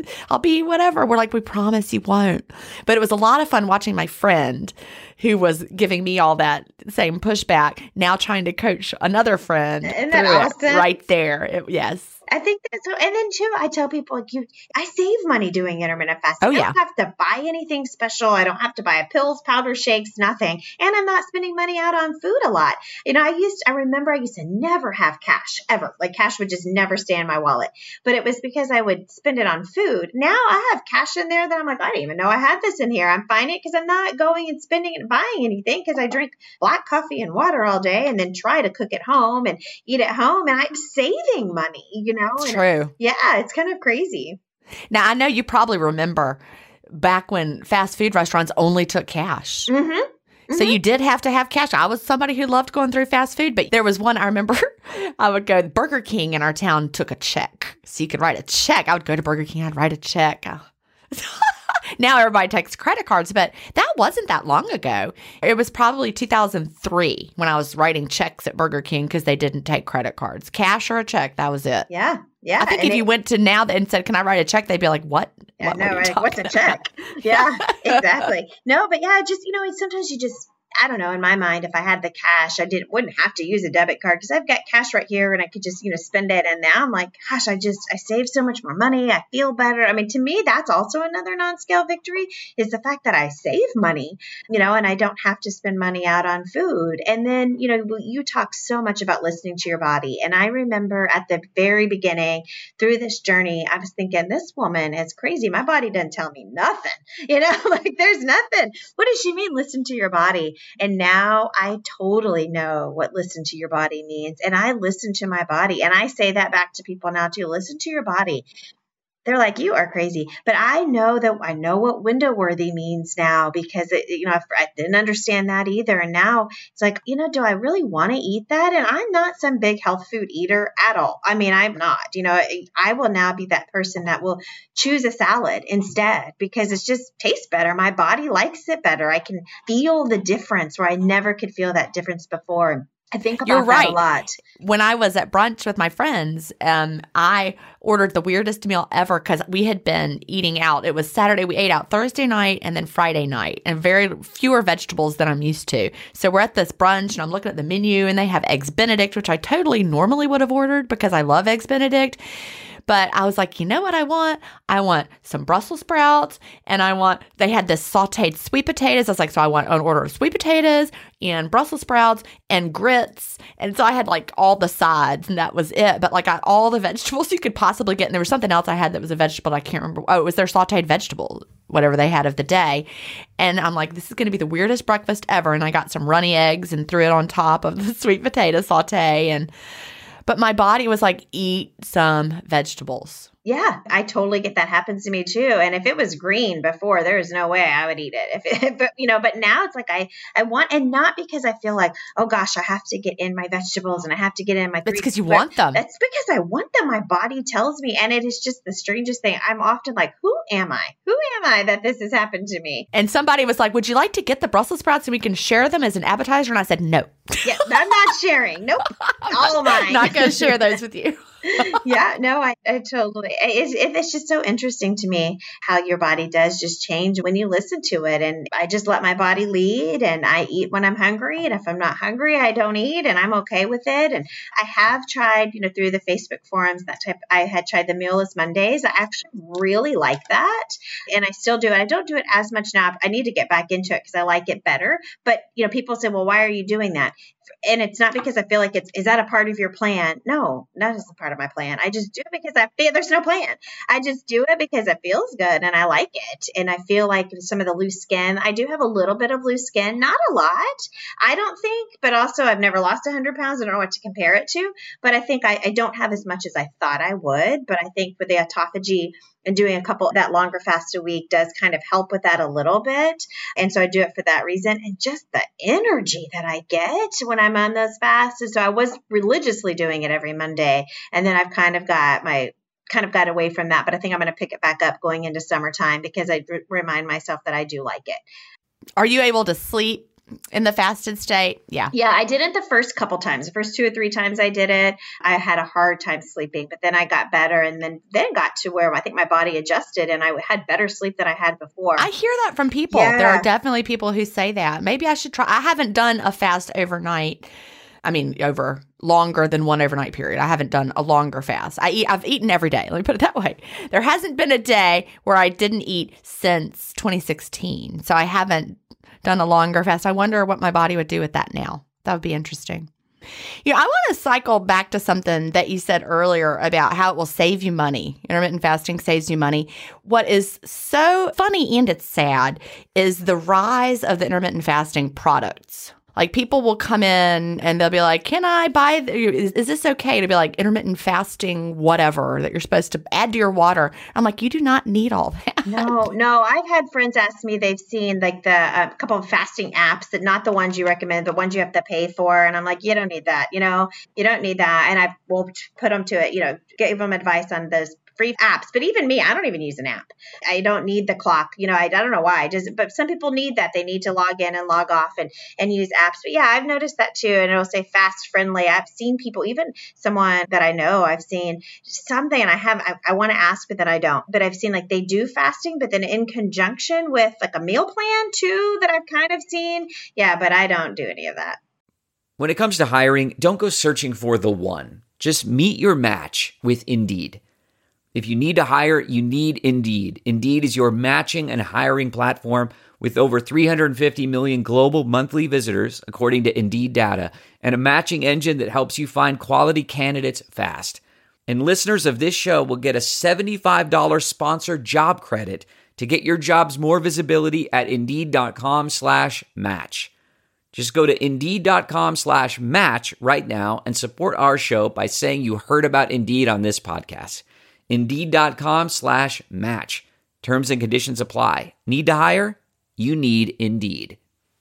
be whatever. We're like, we promise you won't. But it was a lot of fun watching my friend who was giving me all that same pushback, now trying to coach another friend. Isn't that awesome? Right there. Yes. I think that's so. And then too, I tell people like I save money doing intermittent fasting. Oh, yeah. I don't have to buy anything special. I don't have to buy a pills, powder, shake. shakes, nothing. And I'm not spending money out on food a lot. I remember I used to never have cash ever. Like cash would just never stay in my wallet, but it was because I would spend it on food. Now I have cash in there that I'm like, I didn't even know I had this in here. I'm finding it because I'm not going and spending it and buying anything because I drink black coffee and water all day and then try to cook at home and eat at home. And I'm saving money, It's true. Yeah, it's kind of crazy. Now, I know you probably remember back when fast food restaurants only took cash. Mm-hmm. Mm-hmm. So you did have to have cash. I was somebody who loved going through fast food, but there was one I remember I would go, Burger King in our town took a check. So you could write a check. I would go to Burger King, I'd write a check. Now everybody takes credit cards, but that wasn't that long ago. It was probably 2003 when I was writing checks at Burger King because they didn't take credit cards. Cash or a check, that was it. Yeah. Yeah. I think if you went to now and said, can I write a check? They'd be like, what? Yeah, no, right. What's a check? Yeah, exactly. No, but yeah, just, sometimes you just, I don't know, in my mind, if I had the cash, wouldn't have to use a debit card because I've got cash right here and I could just, spend it. And now I'm like, gosh, I saved so much more money. I feel better. I mean, to me, that's also another non-scale victory is the fact that I save money, and I don't have to spend money out on food. And then, you talk so much about listening to your body. And I remember at the very beginning through this journey, I was thinking, this woman is crazy. My body doesn't tell me nothing, like there's nothing. What does she mean? Listen to your body. And now I totally know what listen to your body means. And I listen to my body. And I say that back to people now too. Listen to your body. They're like, you are crazy. But I know what window worthy means now because, I didn't understand that either. And now it's like, do I really want to eat that? And I'm not some big health food eater at all. I mean, I'm not, I will now be that person that will choose a salad instead because it just tastes better. My body likes it better. I can feel the difference where I never could feel that difference before. I think about that a lot. When I was at brunch with my friends, I ordered the weirdest meal ever because we had been eating out. It was Saturday. We ate out Thursday night and then Friday night and very fewer vegetables than I'm used to. So we're at this brunch and I'm looking at the menu and they have Eggs Benedict, which I totally normally would have ordered because I love Eggs Benedict. But I was like, you know what I want? I want some Brussels sprouts and they had this sauteed sweet potatoes. I was like, so I want an order of sweet potatoes and Brussels sprouts and grits. And so I had like all the sides and that was it. But like all the vegetables you could possibly get. And there was something else I had that was a vegetable that I can't remember. Oh, it was their sauteed vegetable, whatever they had of the day. And I'm like, this is going to be the weirdest breakfast ever. And I got some runny eggs and threw it on top of the sweet potato saute. But my body was like, eat some vegetables. Yeah, I totally get that happens to me too. And if it was green before, there's no way I would eat it. But now it's like I want, and not because I feel like, oh gosh, I have to get in my vegetables and I have to get in my. That's because you want them. That's because I want them. My body tells me, and it is just the strangest thing. I'm often like, who am I? Who am I that this has happened to me? And somebody was like, would you like to get the Brussels sprouts and we can share them as an appetizer? And I said, no. Yeah, I'm not sharing. Nope. All mine. Not going to share those with you. Yeah, no, I totally, it's just so interesting to me how your body does just change when you listen to it. And I just let my body lead and I eat when I'm hungry. And if I'm not hungry, I don't eat and I'm okay with it. And I have tried, through the Facebook forums, I had tried the Mealless Mondays. I actually really like that. And I still do it. I don't do it as much now. I need to get back into it because I like it better. But, people say, well, why are you doing that? And it's not because I feel like is that a part of your plan? No, that is a part of my plan. I just do it because I feel there's no plan. I just do it because it feels good and I like it. And I feel like some of the loose skin, I do have a little bit of loose skin, not a lot, I don't think, but also I've never lost 100 pounds. I don't know what to compare it to, but I think I don't have as much as I thought I would. But I think with the autophagy and doing a couple that longer fast a week does kind of help with that a little bit. And so I do it for that reason. And just the energy that I get when I'm on those fasts. And so I was religiously doing it every Monday. And then I've kind of got away from that. But I think I'm going to pick it back up going into summertime because I remind myself that I do like it. Are you able to sleep in the fasted state? Yeah. Yeah, I did it the first couple times. The first 2 or 3 times I did it, I had a hard time sleeping, but then I got better and then got to where I think my body adjusted and I had better sleep than I had before. I hear that from people. Yeah. There are definitely people who say that. Maybe I should try. I haven't done a fast overnight. I mean, over longer than one overnight period. I haven't done a longer fast. I've eaten every day. Let me put it that way. There hasn't been a day where I didn't eat since 2016. So I haven't done a longer fast. I wonder what my body would do with that now. That would be interesting. I want to cycle back to something that you said earlier about how it will save you money. Intermittent fasting saves you money. What is so funny and it's sad is the rise of the intermittent fasting products. Like people will come in and they'll be like, can I buy, is this okay to be like intermittent fasting, whatever, that you're supposed to add to your water? I'm like, you do not need all that. No. I've had friends ask me, they've seen like the couple of fasting apps, that not the ones you recommend, but ones you have to pay for. And I'm like, you don't need that. You don't need that. And I will put them to it, give them advice on those free apps. But even me, I don't even use an app. I don't need the clock. I don't know why. But some people need that. They need to log in and log off and use apps. But yeah, I've noticed that too. And it'll say fast friendly. I've seen people, even someone that I know, I've seen something, and I want to ask, but then I don't. But I've seen like they do fasting, but then in conjunction with like a meal plan too, that I've kind of seen. Yeah, but I don't do any of that. When it comes to hiring, don't go searching for the one. Just meet your match with Indeed. If you need to hire, you need Indeed. Indeed is your matching and hiring platform with over 350 million global monthly visitors, according to Indeed data, and a matching engine that helps you find quality candidates fast. And listeners of this show will get a $75 sponsored job credit to get your jobs more visibility at Indeed.com/match. Just go to Indeed.com/match right now and support our show by saying you heard about Indeed on this podcast. Indeed.com/match. Terms and conditions apply. Need to hire? You need Indeed.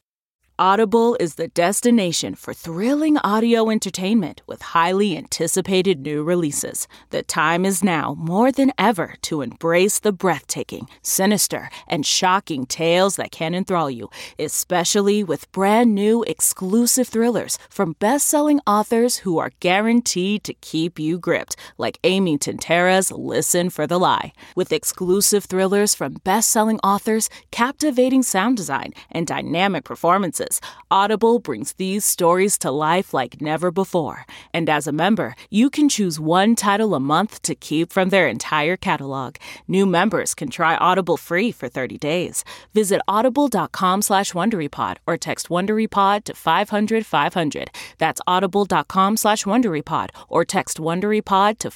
Audible is the destination for thrilling audio entertainment with highly anticipated new releases. The time is now more than ever to embrace the breathtaking, sinister, and shocking tales that can enthrall you, especially with brand new exclusive thrillers from best-selling authors who are guaranteed to keep you gripped, like Amy Tintera's Listen for the Lie. With exclusive thrillers from best-selling authors, captivating sound design, and dynamic performances, Audible brings these stories to life like never before. And as a member, you can choose one title a month to keep from their entire catalog. New members can try Audible free for 30 days. Visit audible.com/WonderyPod or text WonderyPod to 500-500. That's audible.com/WonderyPod or text WonderyPod to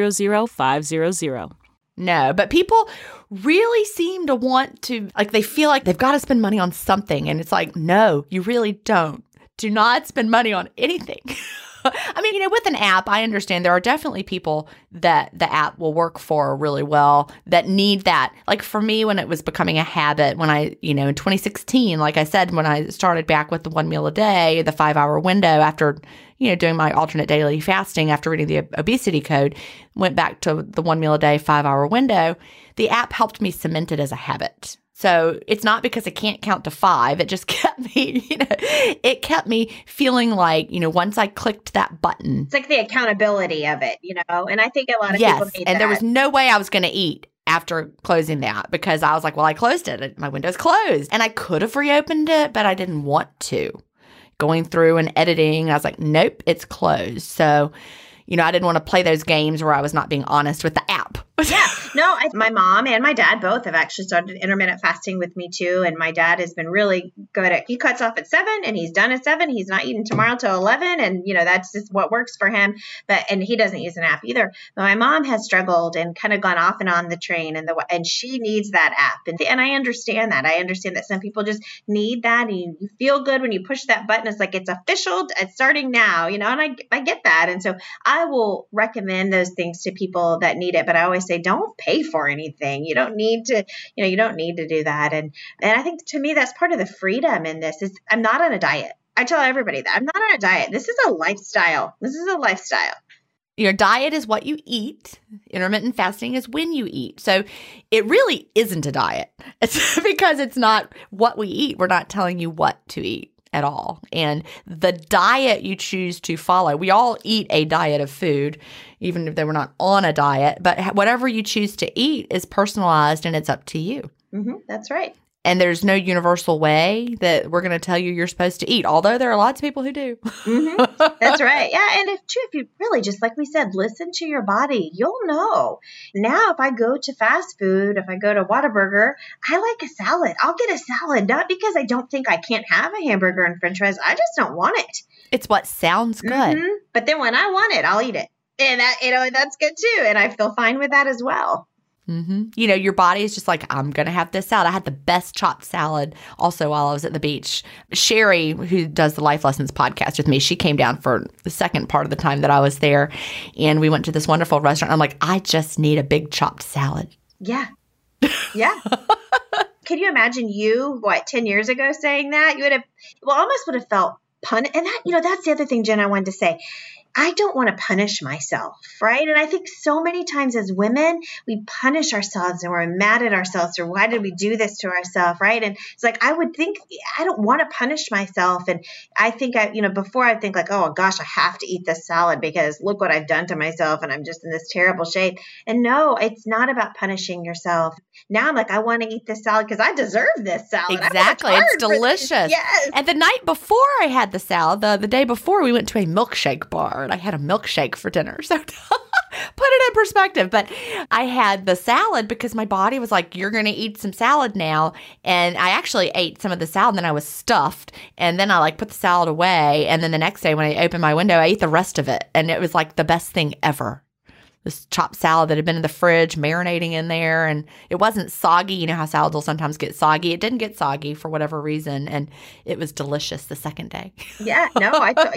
500-500. No, but people really seem to want to, like, they feel like they've got to spend money on something. And it's like, no, you really don't. Do not spend money on anything. I mean, with an app, I understand there are definitely people that the app will work for really well that need that. Like for me, when it was becoming a habit, when I, in 2016, like I said, when I started back with the 1 meal a day, the 5-hour window after, doing my alternate daily fasting after reading the obesity code, went back to the 1 meal a day, 5-hour window, the app helped me cement it as a habit. So it's not because I can't count to 5. It just kept me, it kept me feeling like, once I clicked that button. It's like the accountability of it, and I think a lot of people need and that. There was no way I was going to eat after closing that because I was like, well, I closed it. My window's closed. And I could have reopened it, but I didn't want to. Going through and editing, I was like, nope, it's closed. So, I didn't want to play those games where I was not being honest with the app. Yeah, no, my mom and my dad both have actually started intermittent fasting with me too. And my dad has been really good he cuts off at 7 and he's done at 7. He's not eating tomorrow till 11. And, that's just what works for him. And he doesn't use an app either. But my mom has struggled and kind of gone off and on the train and she needs that app. And I understand that. I understand that some people just need that. And you feel good when you push that button. It's like, it's official. It's starting now, and I get that. And so I will recommend those things to people that need it. But I always say, don't pay for anything. You don't need to, you don't need to do that. And I think to me, that's part of the freedom in this is I'm not on a diet. I tell everybody that I'm not on a diet. This is a lifestyle. Your diet is what you eat. Intermittent fasting is when you eat. So it really isn't a diet. It's because it's not what we eat. We're not telling you what to eat at all. And the diet you choose to follow, we all eat a diet of food, even if they were not on a diet, but whatever you choose to eat is personalized and it's up to you. Mm-hmm, that's right. And there's no universal way that we're going to tell you're supposed to eat, although there are lots of people who do. That's right. Yeah. And if you really, just like we said, listen to your body, you'll know. Now, if I go to fast food, if I go to Whataburger, I like a salad. I'll get a salad, not because I don't think I can't have a hamburger and french fries. I just don't want it. It's what sounds good. But then when I want it, I'll eat it. And that, that's good too. And I feel fine with that as well. Your body is just like, I'm going to have this salad. I had the best chopped salad also while I was at the beach. Sherry, who does the Life Lessons podcast with me, she came down for the second part of the time that I was there. And we went to this wonderful restaurant. I'm like, I just need a big chopped salad. Yeah. Yeah. Can you imagine 10 years ago saying that? You almost would have felt And that, that's the other thing, Jen, I wanted to say. I don't want to punish myself, right? And I think so many times as women, we punish ourselves and we're mad at ourselves, or why did we do this to ourselves, right? And it's like, I would think, I don't want to punish myself. And I think before I think like, oh gosh, I have to eat this salad because look what I've done to myself and I'm just in this terrible shape. And no, it's not about punishing yourself. Now I'm like, I want to eat this salad because I deserve this salad. Exactly. It's delicious. Yes. And the night before I had the salad, the day before, we went to a milkshake bar and I had a milkshake for dinner. So put it in perspective. But I had the salad because my body was like, you're going to eat some salad now. And I actually ate some of the salad and then I was stuffed. And then I put the salad away. And then the next day when I opened my window, I ate the rest of it. And it was like the best thing ever. This chopped salad that had been in the fridge, marinating in there, and it wasn't soggy. You know how salads will sometimes get soggy. It didn't get soggy for whatever reason, and it was delicious the second day. Yeah, no,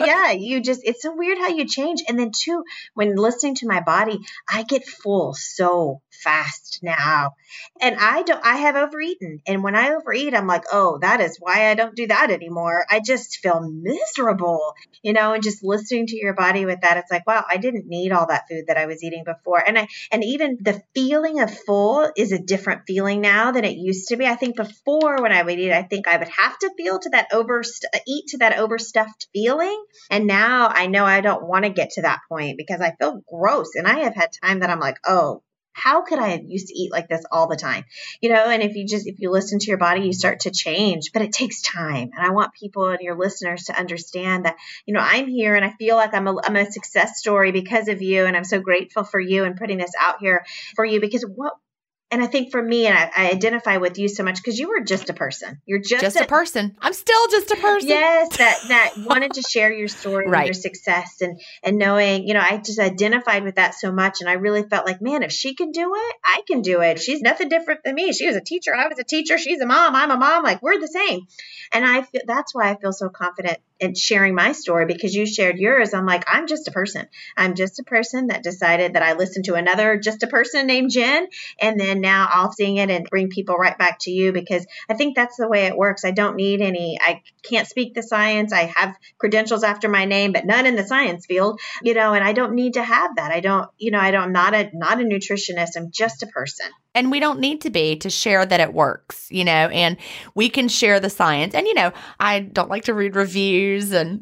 it's so weird how you change. And then too, when listening to my body, I get full so fast now. And I have overeaten. And when I overeat, I'm like, oh, that is why I don't do that anymore. I just feel miserable, and just listening to your body with that, it's like, wow, I didn't need all that food that I was eating before. And even the feeling of full is a different feeling now than it used to be. I think before when I would eat, I think I would have to feel to that eat to that overstuffed feeling. And now I know I don't want to get to that point because I feel gross. And I have had time that I'm like, oh, how could I used to eat like this all the time? And if you listen to your body, you start to change, but it takes time. And I want people and your listeners to understand that, I'm here and I feel like I'm a success story because of you. And I'm so grateful for you and putting this out here for you because and I think for me, and I identify with you so much because you were just a person. You're just a person. I'm still just a person. Yes, that wanted to share your story and your success and knowing, I just identified with that so much. And I really felt like, man, if she can do it, I can do it. She's nothing different than me. She was a teacher. I was a teacher. She's a mom. I'm a mom. Like we're the same. And I feel that's why I feel so confident in sharing my story because you shared yours. I'm like, I'm just a person. I'm just a person that decided that I listened to another, just a person named Jen. And then now I'll sing it and bring people right back to you because I think that's the way it works. I don't need I can't speak the science. I have credentials after my name, but none in the science field, and I don't need to have that. I'm not a nutritionist. I'm just a person. And we don't need to be to share that it works, and we can share the science. And, I don't like to read reviews and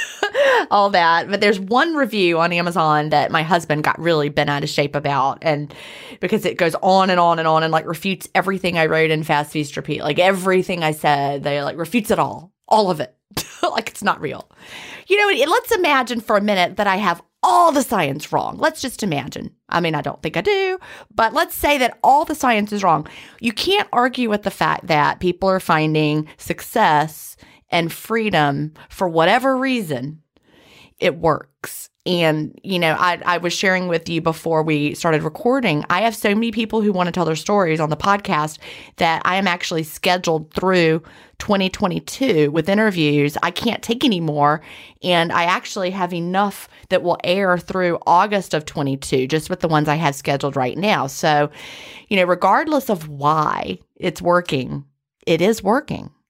all that. But there's one review on Amazon that my husband got really bent out of shape about. And because it goes on and on and on and refutes everything I wrote in Fast Feast Repeat. Everything I said, they refutes it all of it. It's not real. Let's imagine for a minute that I have all the science wrong. Let's just imagine. I mean, I don't think I do, but let's say that all the science is wrong. You can't argue with the fact that people are finding success and freedom for whatever reason. It works. And, I was sharing with you before we started recording, I have so many people who want to tell their stories on the podcast that I am actually scheduled through 2022 with interviews. I can't take any more. And I actually have enough that will air through August of 22, just with the ones I have scheduled right now. So, regardless of why it's working, it is working.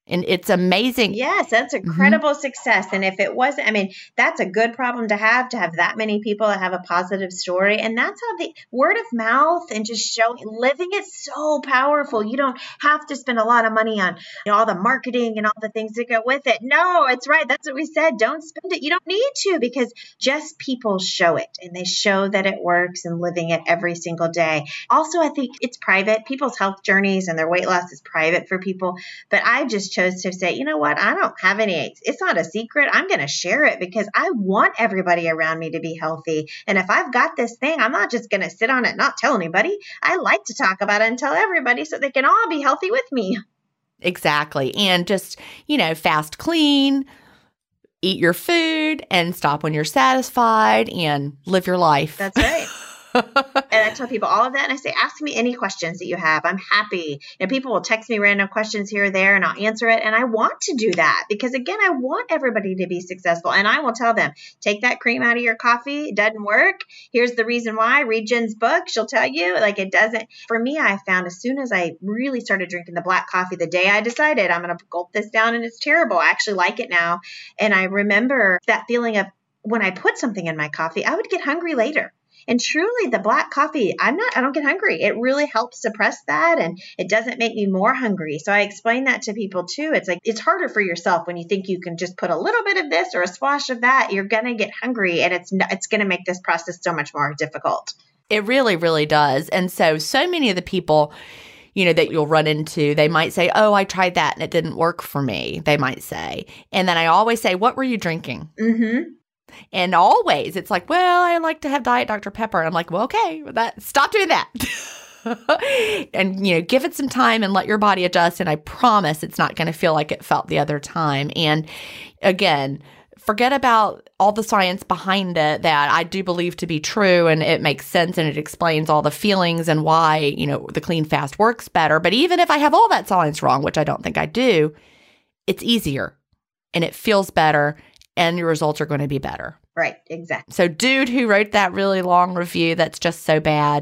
And it's amazing. Yes, that's incredible success. And if it wasn't, I mean, that's a good problem to have that many people that have a positive story. And that's how the word of mouth and just living it so powerful. You don't have to spend a lot of money on all the marketing and all the things that go with it. No, it's right. That's what we said. Don't spend it. You don't need to, because just people show it and they show that it works and living it every single day. Also, I think it's private. People's health journeys and their weight loss is private for people. But I just chose to say, you know what? I don't have any, it's not a secret. I'm going to share it because I want everybody around me to be healthy. And if I've got this thing, I'm not just going to sit on it and not tell anybody. I like to talk about it and tell everybody so they can all be healthy with me. Exactly. And just, fast, clean, eat your food and stop when you're satisfied and live your life. That's right. And I tell people all of that. And I say, ask me any questions that you have. I'm happy. People will text me random questions here or there and I'll answer it. And I want to do that because, again, I want everybody to be successful. And I will tell them, take that cream out of your coffee. It doesn't work. Here's the reason why. Read Jen's book. She'll tell you, it doesn't. For me, I found as soon as I really started drinking the black coffee, the day I decided I'm going to gulp this down and it's terrible. I actually like it now. And I remember that feeling of when I put something in my coffee, I would get hungry later. And truly, the black coffee, I don't get hungry. It really helps suppress that, and it doesn't make me more hungry. So I explain that to people too. It's it's harder for yourself when you think you can just put a little bit of this or a splash of that. You're going to get hungry, and it's going to make this process so much more difficult. It really, really does. And so many of the people, that you'll run into, they might say, oh, I tried that and it didn't work for me, they might say. And then I always say, what were you drinking? Mm-hmm. And always it's like, well, I like to have Diet Dr. Pepper. And I'm like, well, okay, stop doing that. And, give it some time and let your body adjust. And I promise it's not going to feel like it felt the other time. And again, forget about all the science behind it that I do believe to be true and it makes sense and it explains all the feelings and why, the clean fast works better. But even if I have all that science wrong, which I don't think I do, it's easier and it feels better. And your results are going to be better. Right, exactly. So dude who wrote that really long review that's just so bad,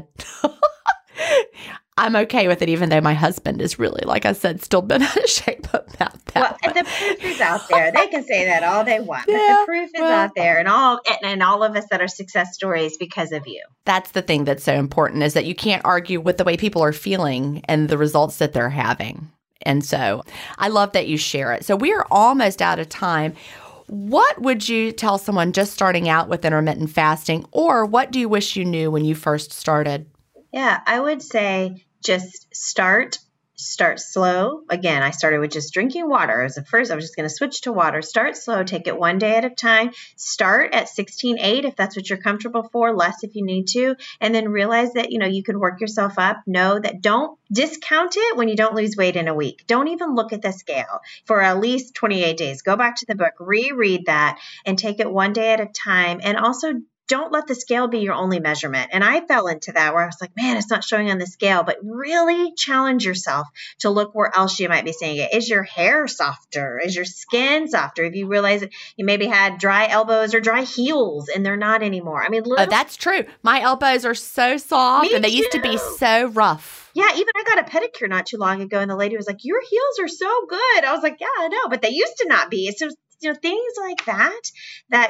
I'm okay with it, even though my husband is really, like I said, still been out of shape about that. Well, the proof is out there. They can say that all they want. Yeah, but the proof is out there, and all of us that are success stories because of you. That's the thing that's so important, is that you can't argue with the way people are feeling and the results that they're having. And so I love that you share it. So we are almost out of time. What would you tell someone just starting out with intermittent fasting, or what do you wish you knew when you first started? Yeah, I would say just start slow. Again, I started with just drinking water. As at first, I was just going to switch to water. Start slow. Take it one day at a time. Start at 16.8 if that's what you're comfortable for, less if you need to. And then realize that, you can work yourself up. Know that don't discount it when you don't lose weight in a week. Don't even look at the scale for at least 28 days. Go back to the book, reread that, and take it one day at a time. And also, don't let the scale be your only measurement. And I fell into that where I was like, man, it's not showing on the scale, but really challenge yourself to look where else you might be seeing it. Is your hair softer? Is your skin softer? If you realize that you maybe had dry elbows or dry heels and they're not anymore. I mean, that's true. My elbows are so soft and they used to be so rough. Yeah, even I got a pedicure not too long ago and the lady was like, your heels are so good. I was like, yeah, I know, but they used to not be. So, things like that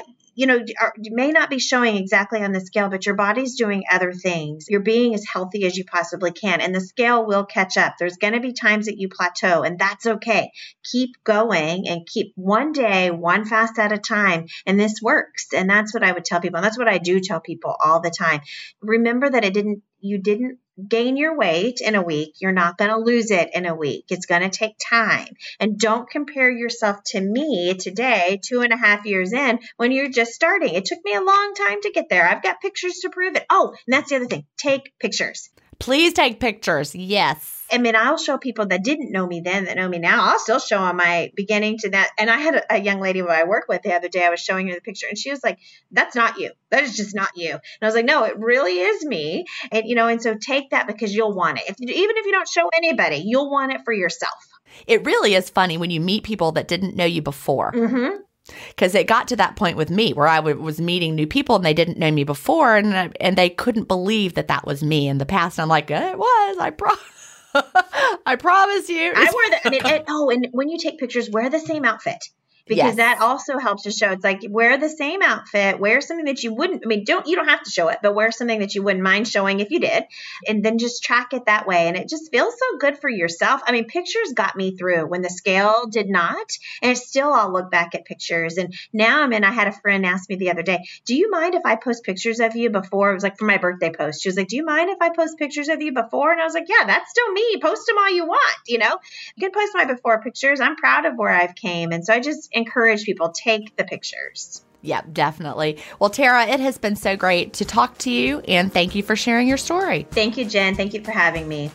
may not be showing exactly on the scale, but your body's doing other things. You're being as healthy as you possibly can, and the scale will catch up. There's going to be times that you plateau, and that's okay. Keep going and keep one day, one fast at a time, and this works. And that's what I would tell people, and that's what I do tell people all the time. Remember that you didn't gain your weight in a week. You're not going to lose it in a week. It's going to take time. And don't compare yourself to me today, 2.5 years in, when you're just starting. It took me a long time to get there. I've got pictures to prove it. Oh, and that's the other thing. Take pictures. Please take pictures. Yes. I mean, I'll show people that didn't know me then that know me now. I'll still show them my beginning to that. And I had a young lady who I work with the other day. I was showing her the picture and she was like, that's not you. That is just not you. And I was like, no, it really is me. And, and so take that because you'll want it. Even if you don't show anybody, you'll want it for yourself. It really is funny when you meet people that didn't know you before. Mm-hmm. Because it got to that point with me where I was meeting new people and they didn't know me before and they couldn't believe that was me in the past. And I'm like, it was, I promise. I promise you. And when you take pictures, wear the same outfit. Because that also helps to show. It's like, wear the same outfit, wear something that you wouldn't, you don't have to show it, but wear something that you wouldn't mind showing if you did. And then just track it that way. And it just feels so good for yourself. I mean, pictures got me through when the scale did not. And still, I'll look back at pictures. And now I had a friend ask me the other day, do you mind if I post pictures of you before? It was like for my birthday post. She was like, do you mind if I post pictures of you before? And I was like, yeah, that's still me. Post them all you want. You can post my before pictures. I'm proud of where I've came. And so I just encourage people, take the pictures. Yeah, definitely. Well, Tara, it has been so great to talk to you, and thank you for sharing your story. Thank you, Jen. Thank you for having me.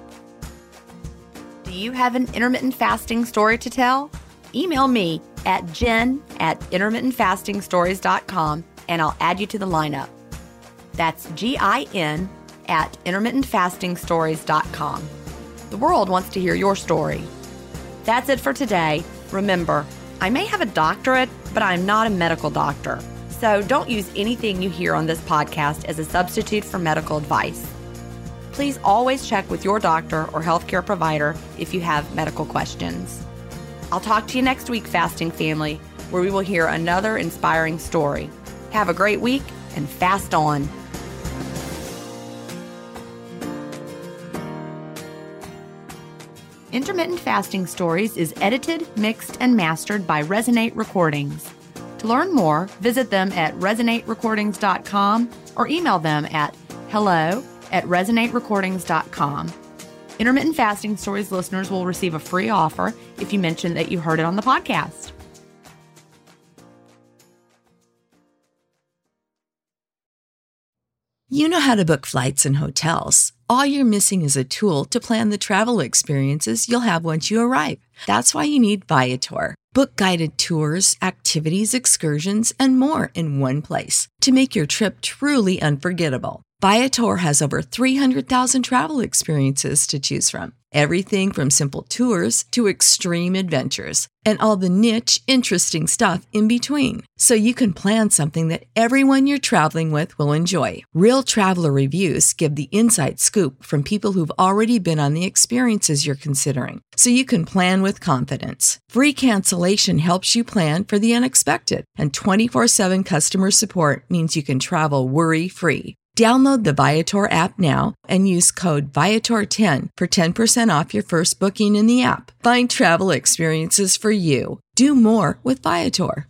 Do you have an intermittent fasting story to tell? Email me at jen@intermittentfastingstories.com and I'll add you to the lineup. That's GIN@intermittentfastingstories.com. The world wants to hear your story. That's it for today. Remember, I may have a doctorate, but I'm not a medical doctor. So don't use anything you hear on this podcast as a substitute for medical advice. Please always check with your doctor or healthcare provider if you have medical questions. I'll talk to you next week, Fasting Family, where we will hear another inspiring story. Have a great week and fast on. Intermittent Fasting Stories is edited, mixed, and mastered by Resonate Recordings. To learn more, visit them at resonaterecordings.com or email them at hello@resonaterecordings.com. Intermittent Fasting Stories listeners will receive a free offer if you mention that you heard it on the podcast. You know how to book flights and hotels. All you're missing is a tool to plan the travel experiences you'll have once you arrive. That's why you need Viator. Book guided tours, activities, excursions, and more in one place to make your trip truly unforgettable. Viator has over 300,000 travel experiences to choose from. Everything from simple tours to extreme adventures and all the niche, interesting stuff in between. So you can plan something that everyone you're traveling with will enjoy. Real traveler reviews give the inside scoop from people who've already been on the experiences you're considering. So you can plan with confidence. Free cancellation helps you plan for the unexpected. And 24/7 customer support means you can travel worry-free. Download the Viator app now and use code Viator10 for 10% off your first booking in the app. Find travel experiences for you. Do more with Viator.